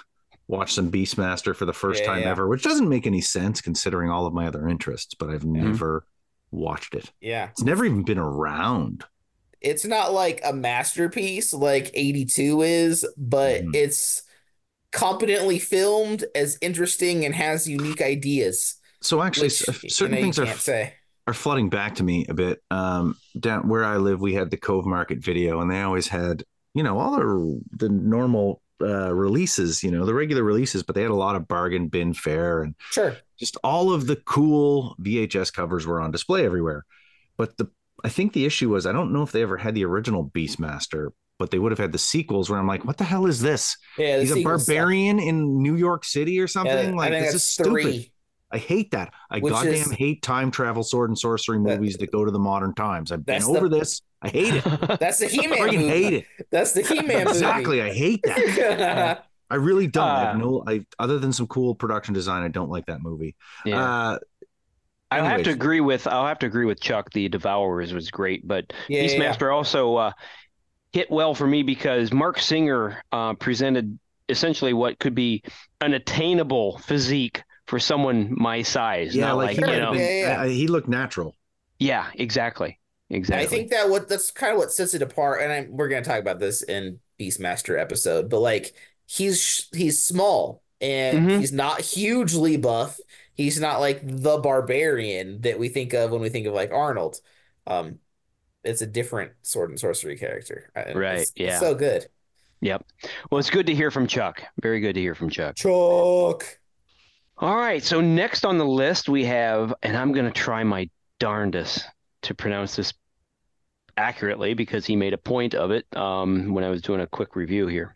Speaker 3: watch some Beastmaster for the first
Speaker 2: Yeah,
Speaker 3: time
Speaker 2: yeah.
Speaker 3: ever, which doesn't make any sense considering all of my other interests, but I've never watched it.
Speaker 2: Yeah.
Speaker 3: It's never even been around.
Speaker 2: It's not like a masterpiece like 82 is, but
Speaker 3: Mhm.
Speaker 2: it's competently filmed, as interesting, and has unique ideas,
Speaker 3: So actually,
Speaker 2: which
Speaker 3: certain things
Speaker 2: you
Speaker 3: are
Speaker 2: can't say.
Speaker 3: flooding back to me a bit. Down where I live, we had the Cove Market Video, and they always had, all the normal releases, the regular releases, but they had a lot of bargain bin fare, and
Speaker 2: Sure.
Speaker 3: just all of the cool VHS covers were on display everywhere. But I think the issue was, I don't know if they ever had the original Beastmaster, but they would have had the sequels where I'm like, what the hell is this?
Speaker 2: Yeah, the
Speaker 3: He's a
Speaker 2: sequels suck.
Speaker 3: barbarian in New York City or something.
Speaker 2: Yeah,
Speaker 3: like,
Speaker 2: I think
Speaker 3: this
Speaker 2: that's
Speaker 3: is stupid.
Speaker 2: 3.
Speaker 3: I hate that. I
Speaker 2: Which
Speaker 3: goddamn
Speaker 2: is-
Speaker 3: hate time travel sword and sorcery movies that go to the modern times. I've been
Speaker 2: That's
Speaker 3: over this. I hate it.
Speaker 2: That's the
Speaker 3: I
Speaker 2: He-Man
Speaker 3: freaking
Speaker 2: movie.
Speaker 3: hate it.
Speaker 2: That's the He-Man
Speaker 3: Exactly.
Speaker 2: movie.
Speaker 3: I hate that. I really don't. Other than some cool production design, I don't like that movie.
Speaker 4: Yeah. I'll have to agree with Chuck. The Devourers was great, but
Speaker 2: Yeah,
Speaker 4: Beastmaster also hit well for me because Mark Singer presented essentially what could be an attainable physique for someone my size.
Speaker 3: Yeah,
Speaker 4: not
Speaker 3: like he,
Speaker 4: you know.
Speaker 3: he looked natural.
Speaker 4: Yeah, exactly.
Speaker 2: I think that's kind of what sets it apart, and we're going to talk about this in Beastmaster episode, but like he's small and he's not hugely buff. He's not like the barbarian that we think of when we think of like Arnold. It's a different sword and sorcery character.
Speaker 4: Right.
Speaker 2: It's so good.
Speaker 4: Yep. Well, it's good to hear from Chuck. Very good to hear from Chuck.
Speaker 2: Chuck.
Speaker 4: All right. So next on the list we have, and I'm going to try my darndest to pronounce this accurately because he made a point of it when I was doing a quick review here.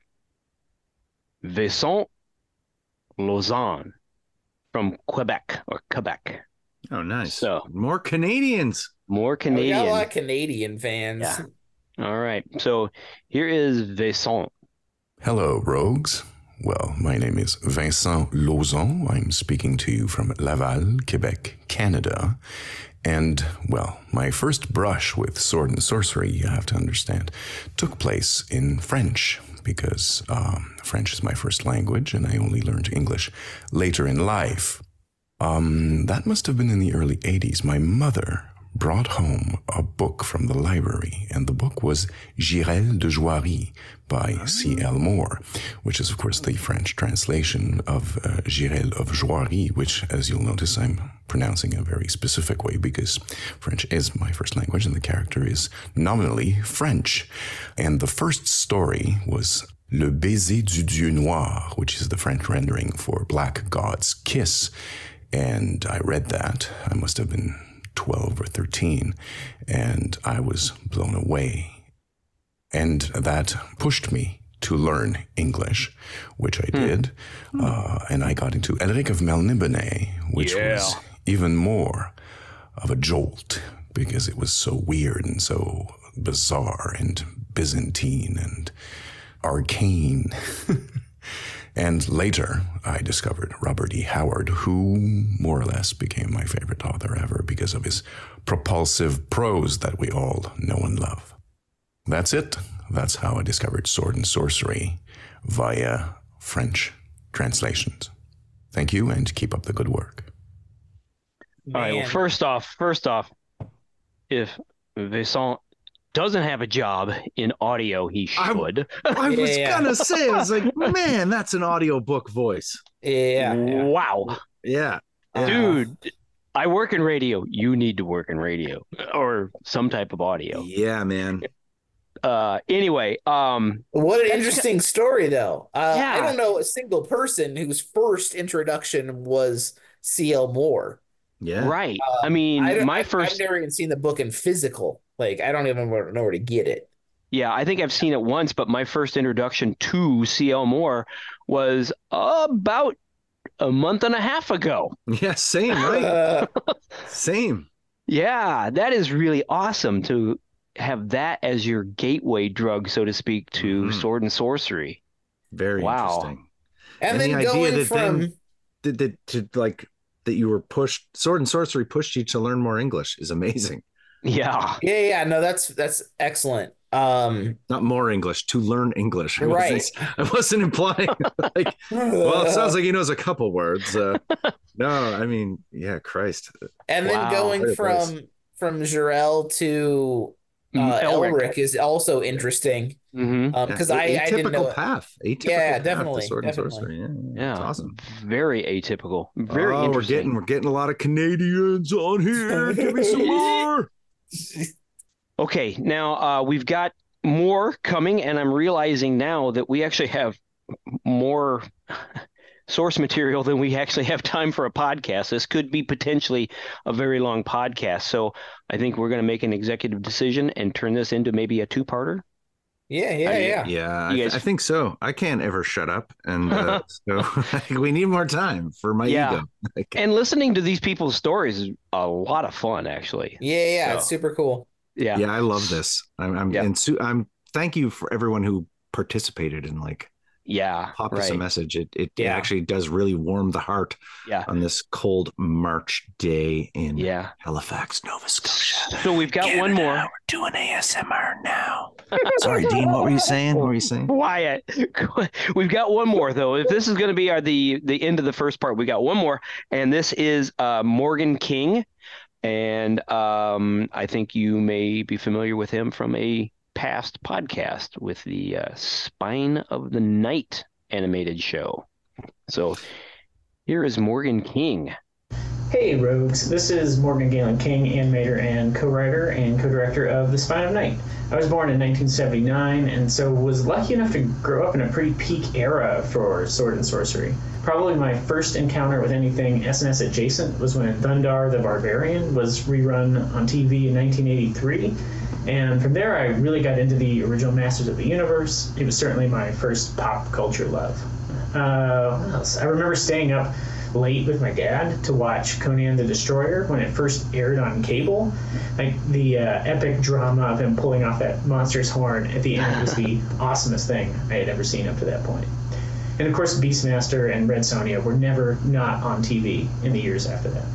Speaker 4: Vincent Lauzon from Quebec.
Speaker 3: Oh, nice.
Speaker 4: So
Speaker 3: more Canadians.
Speaker 4: More Canadian.
Speaker 2: We got a lot of Canadian fans.
Speaker 4: Yeah. All right. So here is Vincent.
Speaker 8: Hello, rogues. Well, my name is Vincent Lauzon. I'm speaking to you from Laval, Quebec, Canada. And, well, my first brush with sword and sorcery, you have to understand, took place in French because French is my first language and I only learned English later in life. That must have been in the early 80s. My mother brought home a book from the library, and the book was Girel de Joiry by C.L. Moore, which is, of course, the French translation of Girel of Joiry, which, as you'll notice, I'm pronouncing a very specific way because French is my first language and the character is nominally French. And the first story was Le Baiser du Dieu Noir, which is the French rendering for Black God's Kiss. And I read that. I must have been 12 or 13, and I was blown away. And that pushed me to learn English, which I did. And I got into Elric of Melniboné, which was even more of a jolt because it was so weird and so bizarre and Byzantine and arcane. And later, I discovered Robert E. Howard, who more or less became my favorite author ever because of his propulsive prose that we all know and love. That's it. That's how I discovered sword and sorcery via French translations. Thank you, and keep up the good work.
Speaker 4: All right. Well, first off, if Vincent doesn't have a job in audio, he should.
Speaker 3: I was gonna say, I was like, man, that's an audiobook voice.
Speaker 2: Yeah.
Speaker 4: Wow.
Speaker 3: Yeah.
Speaker 4: Dude, I work in radio. You need to work in radio or some type of audio.
Speaker 3: Yeah, man.
Speaker 4: Anyway,
Speaker 2: what an interesting story, though. I don't know a single person whose first introduction was C.L. Moore.
Speaker 3: Yeah.
Speaker 4: Right. I mean,
Speaker 2: I've
Speaker 4: first.
Speaker 2: never even seen the book in physical. Like, I don't even know where to get it.
Speaker 4: Yeah, I think I've seen it once, but my first introduction to C.L. Moore was about a month and a half ago.
Speaker 3: Yeah, same, right? Same.
Speaker 4: Yeah, that is really awesome to have that as your gateway drug, so to speak, to sword and sorcery.
Speaker 3: Very interesting.
Speaker 2: And then
Speaker 3: the
Speaker 2: going
Speaker 3: idea
Speaker 2: from
Speaker 3: that you were pushed, sword and sorcery pushed you to learn more English is amazing.
Speaker 4: Yeah.
Speaker 2: Yeah. No, that's excellent.
Speaker 3: Not more English, to learn English.
Speaker 2: Right.
Speaker 3: I wasn't implying like, well, it sounds like he knows a couple words. No, I mean, yeah, Christ.
Speaker 2: And then
Speaker 4: Wow.
Speaker 2: going from Jarell to Elric is also interesting. Because I didn't know.
Speaker 3: Atypical
Speaker 2: Yeah,
Speaker 3: path
Speaker 2: definitely,
Speaker 3: to sword and
Speaker 2: definitely.
Speaker 3: sorcery. Yeah,
Speaker 4: Yeah,
Speaker 3: it's awesome.
Speaker 4: Very atypical. Very interesting.
Speaker 3: We're getting a lot of Canadians on here. Give me some more.
Speaker 4: Okay, now we've got more coming, and I'm realizing now that we actually have more source material than we actually have time for a podcast. This could be potentially a very long podcast. So I think we're going to make an executive decision and turn this into maybe a two-parter.
Speaker 2: Yeah.
Speaker 3: I think so. I can't ever shut up, and so we need more time for my ego.
Speaker 4: And listening to these people's stories is a lot of fun, actually.
Speaker 2: Yeah, it's super cool.
Speaker 3: Yeah, I love this. I'm thank you for everyone who participated and pop us a message. It actually does really warm the heart on this cold March day in Halifax, Nova Scotia.
Speaker 4: So we've got one more.
Speaker 3: We're doing ASMR now. Sorry, Dean, what were you saying?
Speaker 4: Quiet. We've got one more, though. If this is going to be the end of the first part, we got one more, and this is Morgan King. And I think you may be familiar with him from a past podcast with the Spine of the Night animated show. So here is Morgan King.
Speaker 9: Hey Rogues, this is Morgan Galen King, animator and co-writer and co-director of The Spine of Night. I was born in 1979 and so was lucky enough to grow up in a pretty peak era for sword and sorcery. Probably my first encounter with anything SNS adjacent was when Thundar the Barbarian was rerun on TV in 1983. And from there, I really got into the original Masters of the Universe. It was certainly my first pop culture love. What else? I remember staying up late with my dad to watch Conan the Destroyer when it first aired on cable. Like the epic drama of him pulling off that monster's horn at the end was the awesomest thing I had ever seen up to that point. And of course, Beastmaster and Red Sonja were never not on TV in the years after that.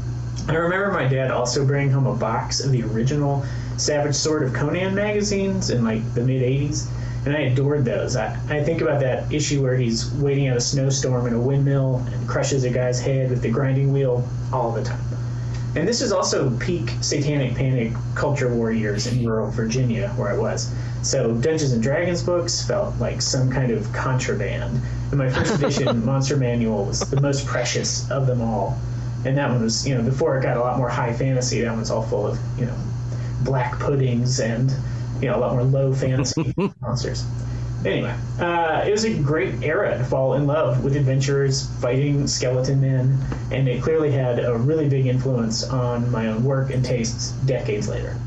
Speaker 9: I remember my dad also bringing home a box of the original Savage Sword of Conan magazines in the mid 80s, and I adored those. I think about that issue where he's waiting out a snowstorm in a windmill and crushes a guy's head with the grinding wheel all the time. And this is also peak Satanic Panic culture war years in rural Virginia where I was. So Dungeons and Dragons books felt like some kind of contraband. And my first edition Monster Manual was the most precious of them all. And that one was, before it got a lot more high fantasy, that one's all full of, black puddings and, a lot more low fantasy monsters. Anyway, it was a great era to fall in love with adventurers fighting skeleton men, and it clearly had a really big influence on my own work and tastes decades later.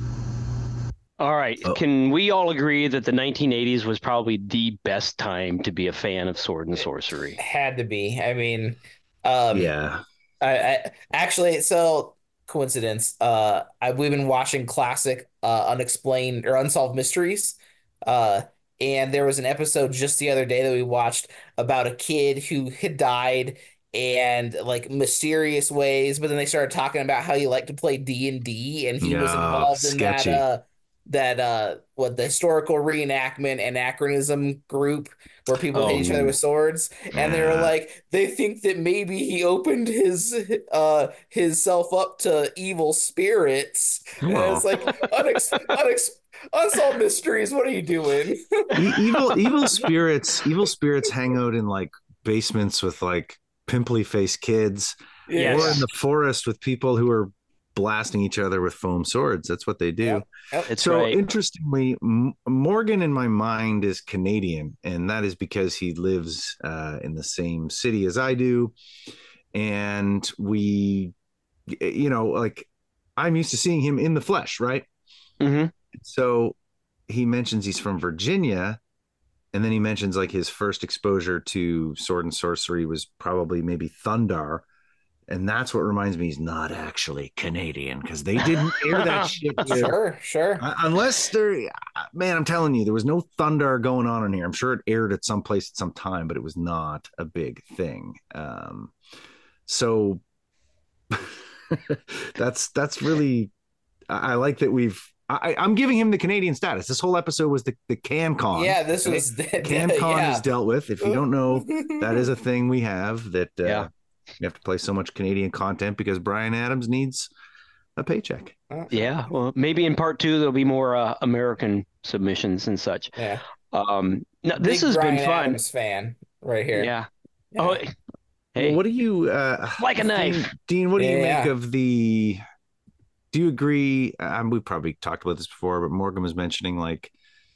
Speaker 4: All right. Can we all agree that the 1980s was probably the best time to be a fan of sword and sorcery?
Speaker 2: It had to be. I mean,
Speaker 3: yeah.
Speaker 2: I actually, so coincidence. We've been watching classic unexplained or unsolved mysteries. And there was an episode just the other day that we watched about a kid who had died and mysterious ways, but then they started talking about how he liked to play D&D and he was involved
Speaker 3: sketchy.
Speaker 2: in the historical reenactment anachronism group where people hit each other with swords, and they were like, they think that maybe he opened his self up to evil spirits. And it's like unsolved mysteries. What are you doing?
Speaker 3: evil spirits hang out in basements with pimply faced kids, or in the forest with people who are blasting each other with foam swords. That's what they do.
Speaker 2: Yep.
Speaker 3: So interestingly, Morgan in my mind is Canadian, and that is because he lives in the same city as I do, and we, I'm used to seeing him in the flesh, right?
Speaker 4: Mm-hmm.
Speaker 3: So he mentions he's from Virginia, and then he mentions his first exposure to sword and sorcery was probably maybe Thundar. And that's what reminds me he's not actually Canadian, because they didn't air that shit.
Speaker 2: Sure.
Speaker 3: Unless I'm telling you, there was no Thundar going on in here. I'm sure it aired at some place at some time, but it was not a big thing. So that's really, I like that we've I'm giving him the Canadian status. This whole episode was the CanCon.
Speaker 2: Yeah, this
Speaker 3: right?
Speaker 2: was
Speaker 3: CanCon is dealt with. If you don't know, that is a thing we have that
Speaker 4: Yeah.
Speaker 3: you have to play so much Canadian content because Bryan Adams needs a paycheck.
Speaker 4: Yeah, well, maybe in part 2 there'll be more American submissions and such.
Speaker 2: Yeah.
Speaker 4: No, this
Speaker 2: Big
Speaker 4: has
Speaker 2: Bryan
Speaker 4: been fun.
Speaker 2: Adams fan right here.
Speaker 4: Yeah.
Speaker 2: Yeah.
Speaker 4: Oh, hey,
Speaker 3: Well, what do you
Speaker 4: like a knife.
Speaker 3: Dean, what do you make
Speaker 2: Yeah.
Speaker 3: of the do you agree? We probably talked about this before, but Morgan was mentioning like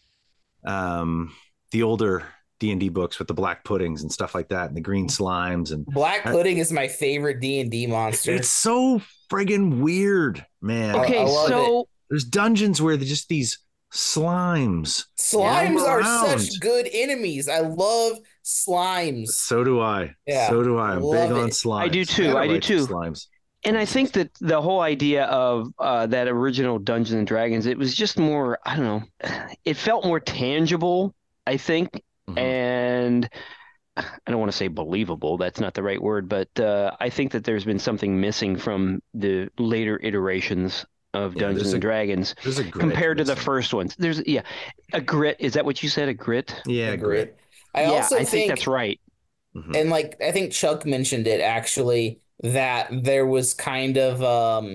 Speaker 3: the older D&D books with the black puddings and stuff like that, and the green slimes and
Speaker 2: Black Pudding is my favorite D&D monster.
Speaker 3: it's so friggin' weird, man.
Speaker 2: I
Speaker 4: Okay,
Speaker 2: love
Speaker 4: so
Speaker 3: There's dungeons where they're just these slimes.
Speaker 2: Slimes are
Speaker 3: around.
Speaker 2: such good enemies. I love slimes.
Speaker 3: So do I.
Speaker 2: Yeah,
Speaker 3: So do I. I'm
Speaker 2: love
Speaker 3: big on
Speaker 2: it.
Speaker 3: slimes.
Speaker 4: I do too.
Speaker 3: gotta
Speaker 4: I do
Speaker 3: write some
Speaker 4: too.
Speaker 3: Slimes.
Speaker 4: and I think that the whole idea of that original Dungeons and Dragons, it was just more, I don't know, it felt more tangible, I think, and I don't want to say believable. That's not the right word, but I think that there's been something missing from the later iterations of Dungeons and Dragons
Speaker 3: There's a grit
Speaker 4: compared to the
Speaker 3: missing.
Speaker 4: first ones. There's a grit. Is that what you said? A grit?
Speaker 3: Yeah,
Speaker 2: Grit. I
Speaker 4: yeah,
Speaker 2: also
Speaker 4: I think that's right.
Speaker 2: and like I think Chuck mentioned it actually, that there was kind of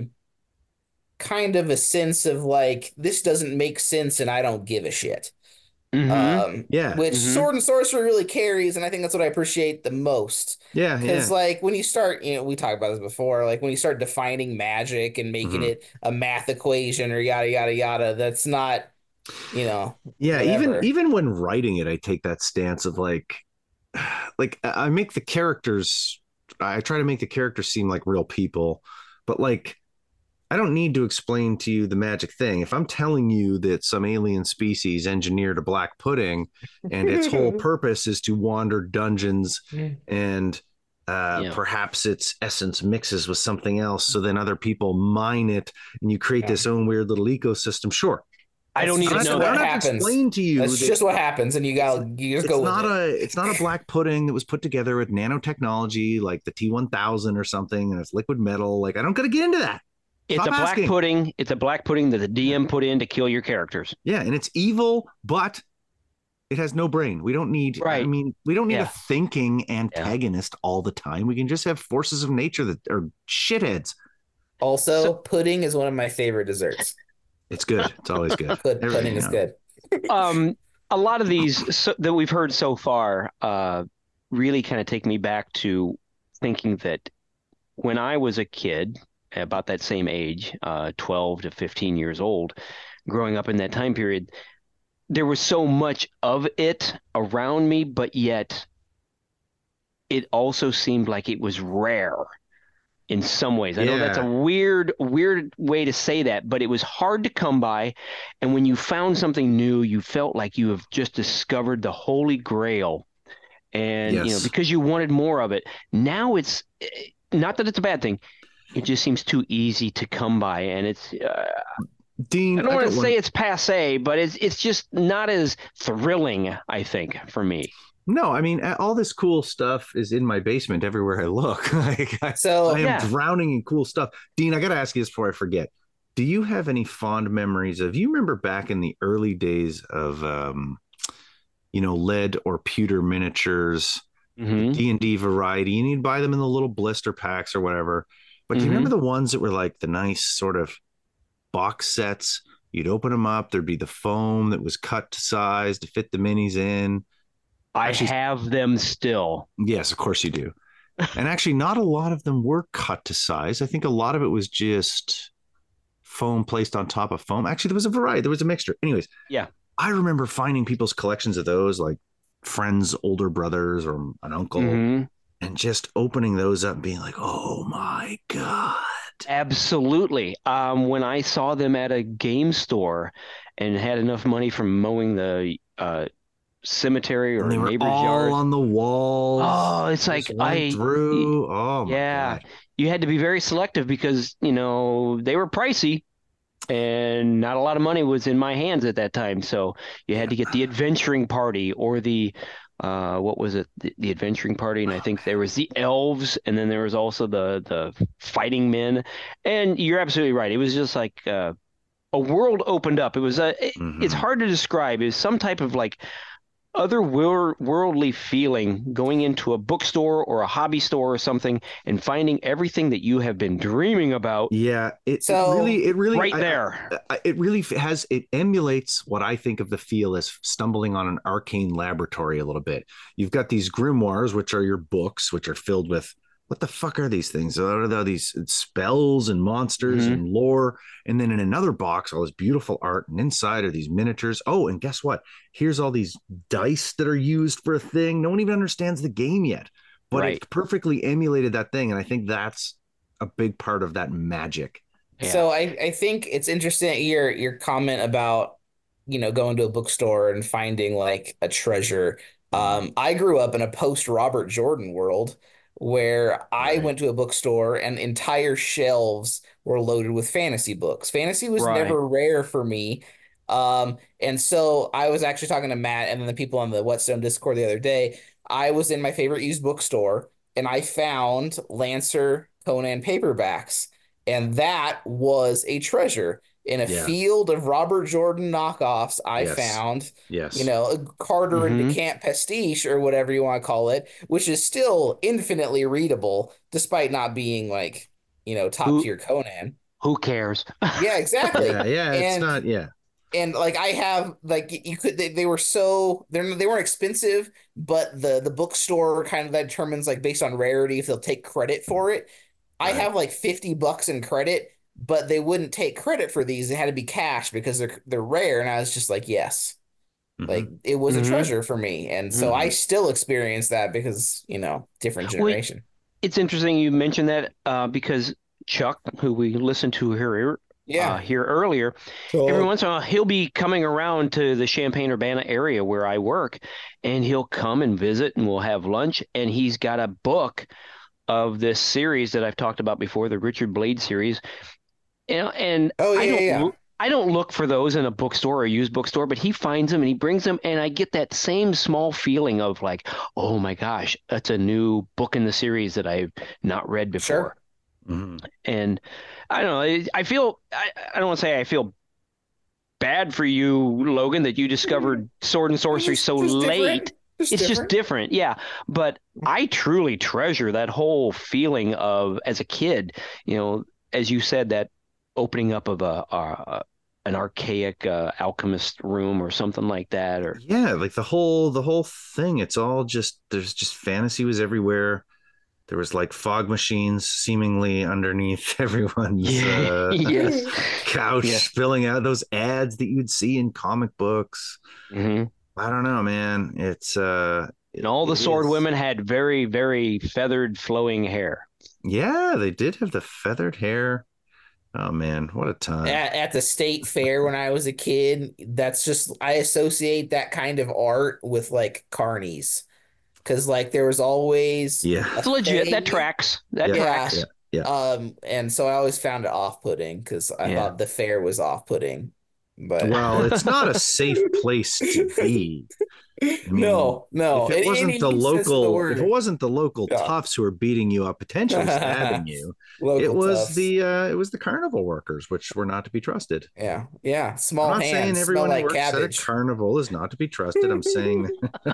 Speaker 2: a sense of like, this doesn't make sense and I don't give a shit.
Speaker 3: Yeah.
Speaker 2: Which Sword and Sorcery really carries, and I think that's what I appreciate the most.
Speaker 3: Yeah,
Speaker 2: Because
Speaker 3: yeah.
Speaker 2: like when you start, we talked about this before, like when you start defining magic and making it a math equation or yada yada yada, that's not,
Speaker 3: Yeah,
Speaker 2: whatever.
Speaker 3: even when writing it, I take that stance of like I make the characters, I try to make the characters seem like real people, but like I don't need to explain to you the magic thing. If I'm telling you that some alien species engineered a black pudding and its whole purpose is to wander dungeons and perhaps its essence mixes with something else, so then other people mine it and you create this own weird little ecosystem, sure.
Speaker 4: I don't need to know
Speaker 2: what
Speaker 4: that.
Speaker 2: happens.
Speaker 3: Explain to you
Speaker 2: That's just what happens, and you just go with it.
Speaker 3: It's not a black pudding that was put together with nanotechnology like the T1000 or something, and it's liquid metal. Like I don't gotta get into that.
Speaker 4: It's
Speaker 3: Stop
Speaker 4: a black
Speaker 3: asking.
Speaker 4: pudding. It's a black pudding that the DM put in to kill your characters.
Speaker 3: Yeah, and it's evil, but it has no brain. We don't need.
Speaker 4: Right.
Speaker 3: I mean, we don't need
Speaker 4: Yeah.
Speaker 3: a thinking antagonist all the time. We can just have forces of nature that are shitheads.
Speaker 2: Also, pudding is one of my favorite desserts.
Speaker 3: It's good. It's always good.
Speaker 2: Pudding is good.
Speaker 4: A lot of these that we've heard so far really kind of take me back to thinking that when I was a kid, about that same age, 12 to 15 years old, growing up in that time period, there was so much of it around me, but yet it also seemed like it was rare in some ways. I know that's a weird way to say that, but it was hard to come by. And when you found something new, you felt like you have just discovered the Holy Grail. And, because you wanted more of it. Now it's not that it's a bad thing. It just seems too easy to come by. And it's,
Speaker 3: Dean,
Speaker 4: I don't want to say it's passé, but it's just not as thrilling, I think, for me.
Speaker 3: No, I mean, all this cool stuff is in my basement everywhere I look. I am drowning in cool stuff. Dean, I got to ask you this before I forget. Do you have any fond memories of, you remember back in the early days of, lead or pewter miniatures, D&D variety, and you'd buy them in the little blister packs or whatever. But do you remember the ones that were like the nice sort of box sets? You'd open them up. There'd be the foam that was cut to size to fit the minis in.
Speaker 4: I have them still.
Speaker 3: Yes, of course you do. And actually, not a lot of them were cut to size. I think a lot of it was just foam placed on top of foam. Actually, there was a variety. There was a mixture. Anyways,
Speaker 4: yeah,
Speaker 3: I remember finding people's collections of those, like friends' older brothers or an uncle, and just opening those up and being like, oh my God.
Speaker 4: Absolutely. When I saw them at a game store and had enough money from mowing the cemetery or
Speaker 3: and they were
Speaker 4: neighbor's
Speaker 3: all
Speaker 4: yard
Speaker 3: on the walls.
Speaker 4: Oh, it's like
Speaker 3: through. Oh my God.
Speaker 4: You had to be very selective because they were pricey, and not a lot of money was in my hands at that time. So you had to get the adventuring party or the what was it? The adventuring party, and I think there was the elves, and then there was also the fighting men. And you're absolutely right. It was just like a world opened up. It was
Speaker 3: Mm-hmm.
Speaker 4: it's hard to describe. It's some type of like otherworldly feeling going into a bookstore or a hobby store or something and finding everything that you have been dreaming about.
Speaker 3: Yeah, it
Speaker 2: So-
Speaker 3: really
Speaker 4: Right there.
Speaker 3: it really has, it emulates what I think of the feel as stumbling on an arcane laboratory a little bit. You've got these grimoires, which are your books, which are filled with, what the fuck are these things? Are these spells and monsters
Speaker 4: Mhm.
Speaker 3: and lore? And then in another box, all this beautiful art, and inside are these miniatures. Oh, and guess what? Here's all these dice that are used for a thing. No one even understands the game yet, but
Speaker 4: Right.
Speaker 3: it perfectly emulated that thing. And I think that's a big part of that magic.
Speaker 4: Yeah.
Speaker 2: So I think it's interesting your comment about, going to a bookstore and finding like a treasure. I grew up in a post Robert Jordan world where I
Speaker 3: Right.
Speaker 2: went to a bookstore and entire shelves were loaded with fantasy books. Fantasy was
Speaker 4: Right.
Speaker 2: never rare for me. And so I was actually talking to Matt and then the people on the Whetstone Discord the other day. I was in my favorite used bookstore and I found Lancer Conan paperbacks. And that was a treasure in a
Speaker 3: Yeah.
Speaker 2: field of Robert Jordan knockoffs. I
Speaker 3: Yes.
Speaker 2: found,
Speaker 3: Yes.
Speaker 2: a Carter and
Speaker 4: Mhm.
Speaker 2: DeCamp pastiche or whatever you want to call it, which is still infinitely readable despite not being like, top tier Conan.
Speaker 4: Who cares?
Speaker 2: Yeah, exactly.
Speaker 3: Yeah, it's
Speaker 2: And-
Speaker 3: not. Yeah,
Speaker 2: And like I have like you could they were they weren't expensive, but the bookstore kind of that determines like based on rarity if they'll take credit for it. I
Speaker 3: Right.
Speaker 2: have like $50 in credit, but they wouldn't take credit for these. It had to be cash because they're rare. And I was just like, yes.
Speaker 3: Mhm.
Speaker 2: Like it was
Speaker 4: Mhm.
Speaker 2: a treasure for me. And so I still experience that because, different
Speaker 4: Well,
Speaker 2: generation.
Speaker 4: It's interesting you mentioned that because Chuck, who we listened to here earlier, every once in a while he'll be coming around to the Champaign-Urbana area where I work, and he'll come and visit, and we'll have lunch, and he's got a book of this series that I've talked about before, the Richard Blade series. And
Speaker 2: Oh,
Speaker 4: I
Speaker 2: yeah,
Speaker 4: don't
Speaker 2: yeah.
Speaker 4: I don't look for those in a bookstore or a used bookstore, but he finds them and he brings them, and I get that same small feeling of like, oh my gosh, that's a new book in the series that I've not read before.
Speaker 2: Sure.
Speaker 3: Mhm.
Speaker 4: And I don't know, I don't want to say I feel bad for you, Logan, that you discovered sword and sorcery so
Speaker 2: Just
Speaker 4: late.
Speaker 2: different.
Speaker 4: It's just different, yeah. But I truly treasure that whole feeling of, as a kid, as you said, that opening up of an archaic alchemist room or something like that, or
Speaker 3: Yeah, like the whole thing. It's all just, there's just fantasy was everywhere. There was like fog machines seemingly underneath everyone's
Speaker 4: yes,
Speaker 3: couch,
Speaker 4: Yeah.
Speaker 3: filling out those ads that you'd see in comic books.
Speaker 4: hmm
Speaker 3: I don't know, man. It's
Speaker 4: and all the
Speaker 3: it
Speaker 4: sword
Speaker 3: is-
Speaker 4: women had very, very feathered, flowing hair.
Speaker 3: Yeah, they did have the feathered hair. Oh man, what a time.
Speaker 2: At the state fair when I was a kid, that's just I associate that kind of art with like carnies. Because like there was always
Speaker 3: Yeah.
Speaker 4: It's legit.
Speaker 2: thing.
Speaker 4: That tracks. That
Speaker 3: Yeah.
Speaker 4: tracks.
Speaker 3: Yeah.
Speaker 2: And so I always found it off-putting because I
Speaker 4: Yeah.
Speaker 2: thought the fair was off-putting. But
Speaker 3: Well, it's not a safe place to be. I mean,
Speaker 2: no.
Speaker 3: If it
Speaker 2: In
Speaker 3: wasn't
Speaker 2: any
Speaker 3: the
Speaker 2: sense of
Speaker 3: local, if it
Speaker 2: word.
Speaker 3: wasn't the local
Speaker 2: Yeah.
Speaker 3: toughs who were beating you up, potentially stabbing you,
Speaker 2: Local
Speaker 3: it was
Speaker 2: toughs.
Speaker 3: the carnival workers, which were not to be trusted.
Speaker 2: Yeah. Small
Speaker 3: I'm not saying
Speaker 2: hands
Speaker 3: everyone
Speaker 2: smell
Speaker 3: who
Speaker 2: like
Speaker 3: works
Speaker 2: cabbage.
Speaker 3: at a carnival is not to be trusted. I'm saying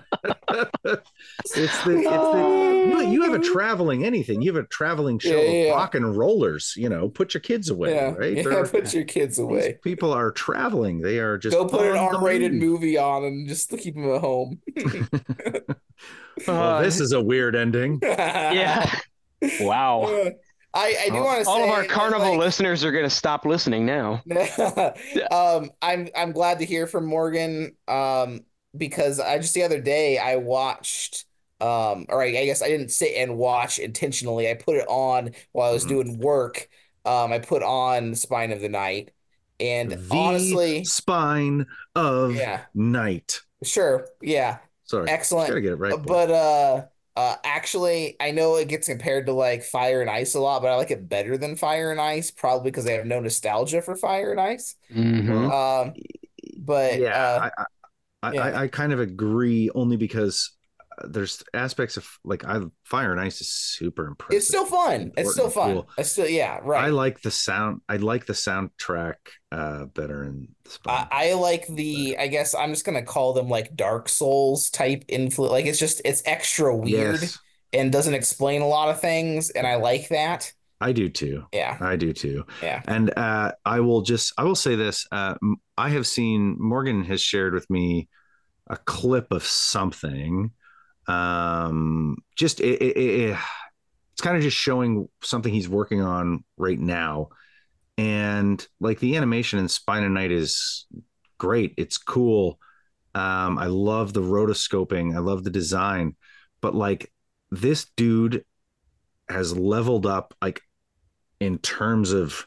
Speaker 3: you have a traveling anything. You have a traveling show
Speaker 2: Yeah.
Speaker 3: of rock and rollers. Put your kids away,
Speaker 2: Yeah,
Speaker 3: right?
Speaker 2: yeah. Put your kids
Speaker 3: These
Speaker 2: away.
Speaker 3: people are traveling. They are just
Speaker 2: Go put an
Speaker 3: on the
Speaker 2: R-rated
Speaker 3: move.
Speaker 2: movie on and just keep them at home.
Speaker 3: Well, this is a weird ending.
Speaker 4: Yeah. Wow.
Speaker 2: I do want to say
Speaker 4: All of our
Speaker 2: that,
Speaker 4: carnival
Speaker 2: like,
Speaker 4: listeners are going to stop listening now.
Speaker 2: I'm glad to hear from Morgan because I just the other day I watched or I guess I didn't sit and watch intentionally. I put it on while I was doing work. I put on Spine of the Night and
Speaker 3: The
Speaker 2: honestly
Speaker 3: spine of
Speaker 2: Yeah.
Speaker 3: night.
Speaker 2: sure, yeah.
Speaker 3: Sorry,
Speaker 2: Excellent.
Speaker 3: Gotta get it right. boy.
Speaker 2: But actually, I know it gets compared to like Fire and Ice a lot, but I like it better than Fire and Ice, probably because I have no nostalgia for Fire and Ice.
Speaker 4: Mhm.
Speaker 2: But
Speaker 3: yeah,
Speaker 2: yeah.
Speaker 3: I kind of agree only because there's aspects of like Fire and Ice is super impressive.
Speaker 2: It's still fun. It's still fun.
Speaker 3: Cool.
Speaker 2: It's still, yeah, right.
Speaker 3: I like the sound. I like the soundtrack better in the Spine.
Speaker 2: I like I guess I'm just gonna call them like Dark Souls type influence. Like it's extra weird and doesn't explain a lot of things, and I like that.
Speaker 3: I do too.
Speaker 2: Yeah,
Speaker 3: I do too.
Speaker 2: Yeah,
Speaker 3: and I will say this. I have seen Morgan has shared with me a clip of something. It's kind of just showing something he's working on right now, and like the animation in Spine of Night is great. It's cool. I love the rotoscoping. I love the design, but like this dude has leveled up like in terms of,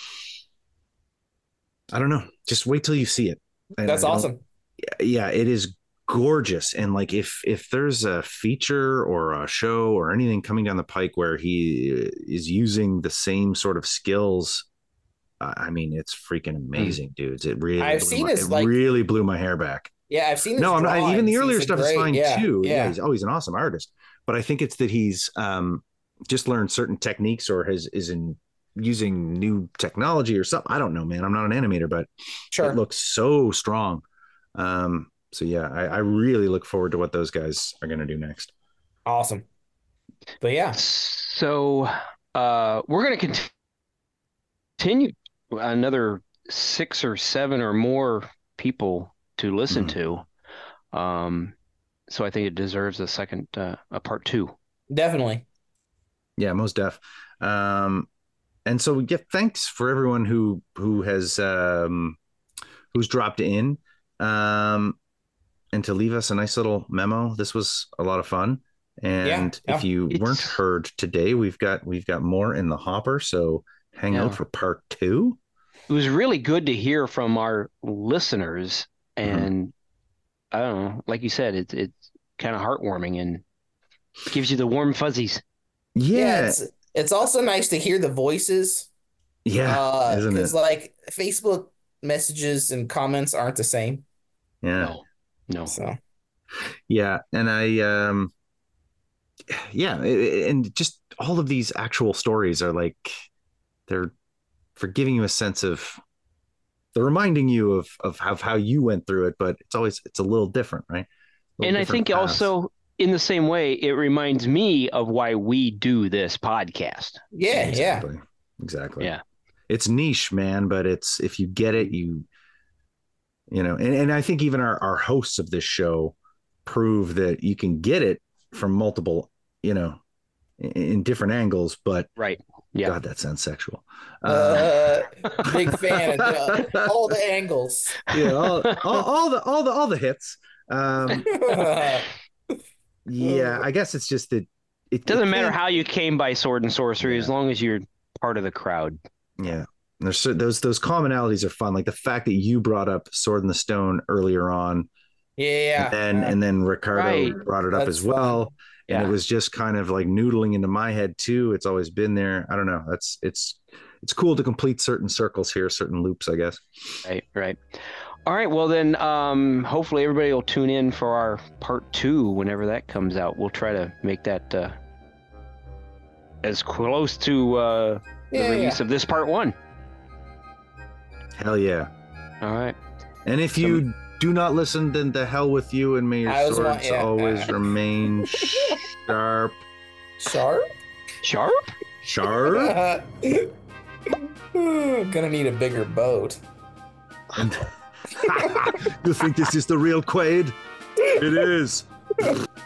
Speaker 3: I don't know, just wait till you see it.
Speaker 2: That's awesome.
Speaker 3: Yeah, it is gorgeous. And like if there's a feature or a show or anything coming down the pike where he is using the same sort of skills, I mean, it's freaking amazing, dudes. It really really blew my hair back.
Speaker 2: Yeah, I've seen his
Speaker 3: I'm not, even the earlier stuff is fine too.
Speaker 2: Yeah,
Speaker 3: he's always an awesome artist, but I think it's that he's just learned certain techniques or is in using new technology or something. I don't know, man. I'm not an animator, but it looks so strong. So yeah, I really look forward to what those guys are going to do next.
Speaker 2: Awesome. But yeah,
Speaker 4: so we're going to continue another 6 or 7 or more people to listen to. So I think it deserves a part 2.
Speaker 2: Definitely.
Speaker 3: Yeah, most def. And so we get thanks for everyone who has who's dropped in and to leave us a nice little memo. This was a lot of fun. And if you weren't heard today, we've got more in the hopper. So hang out for part 2.
Speaker 4: It was really good to hear from our listeners, and I don't know, like you said, it's kind of heartwarming and gives you the warm fuzzies.
Speaker 3: Yeah,
Speaker 2: it's also nice to hear the voices.
Speaker 3: Yeah, isn't it?
Speaker 2: Because like Facebook messages and comments aren't the same.
Speaker 3: Yeah,
Speaker 4: no.
Speaker 2: So
Speaker 3: yeah, and and just all of these actual stories are like they're for giving you a sense of, they're reminding you of how you went through it, but it's a little different, right?
Speaker 4: And I think also in the same way, it reminds me of why we do this podcast.
Speaker 2: Yeah,
Speaker 3: exactly.
Speaker 4: Yeah,
Speaker 3: it's niche, man, but it's, if you get it, you know, and I think even our hosts of this show prove that you can get it from multiple, you know, in different angles, but
Speaker 4: right. Yeah.
Speaker 3: God, that sounds sexual.
Speaker 2: Big fan of all the angles.
Speaker 3: Yeah, all the hits. Yeah, I guess it's just that
Speaker 4: it doesn't matter how you came by sword and sorcery, as long as you're part of the crowd.
Speaker 3: Yeah, and there's those commonalities are fun, like the fact that you brought up Sword in the Stone earlier on.
Speaker 2: Yeah,
Speaker 3: and then Ricardo brought it up as well. Fun. And it was just kind of like noodling into my head too. It's always been there. I don't know. It's cool to complete certain circles here, certain loops, I guess.
Speaker 4: Right. All right. Well, then hopefully everybody will tune in for our part 2 whenever that comes out. We'll try to make that as close to the release of this part 1.
Speaker 3: Hell yeah.
Speaker 4: All right.
Speaker 3: And if you do not listen, then the hell with you, and may your swords always remain sharp.
Speaker 2: Sharp? Gonna need a bigger boat.
Speaker 3: You think this is the real Quaid? It is.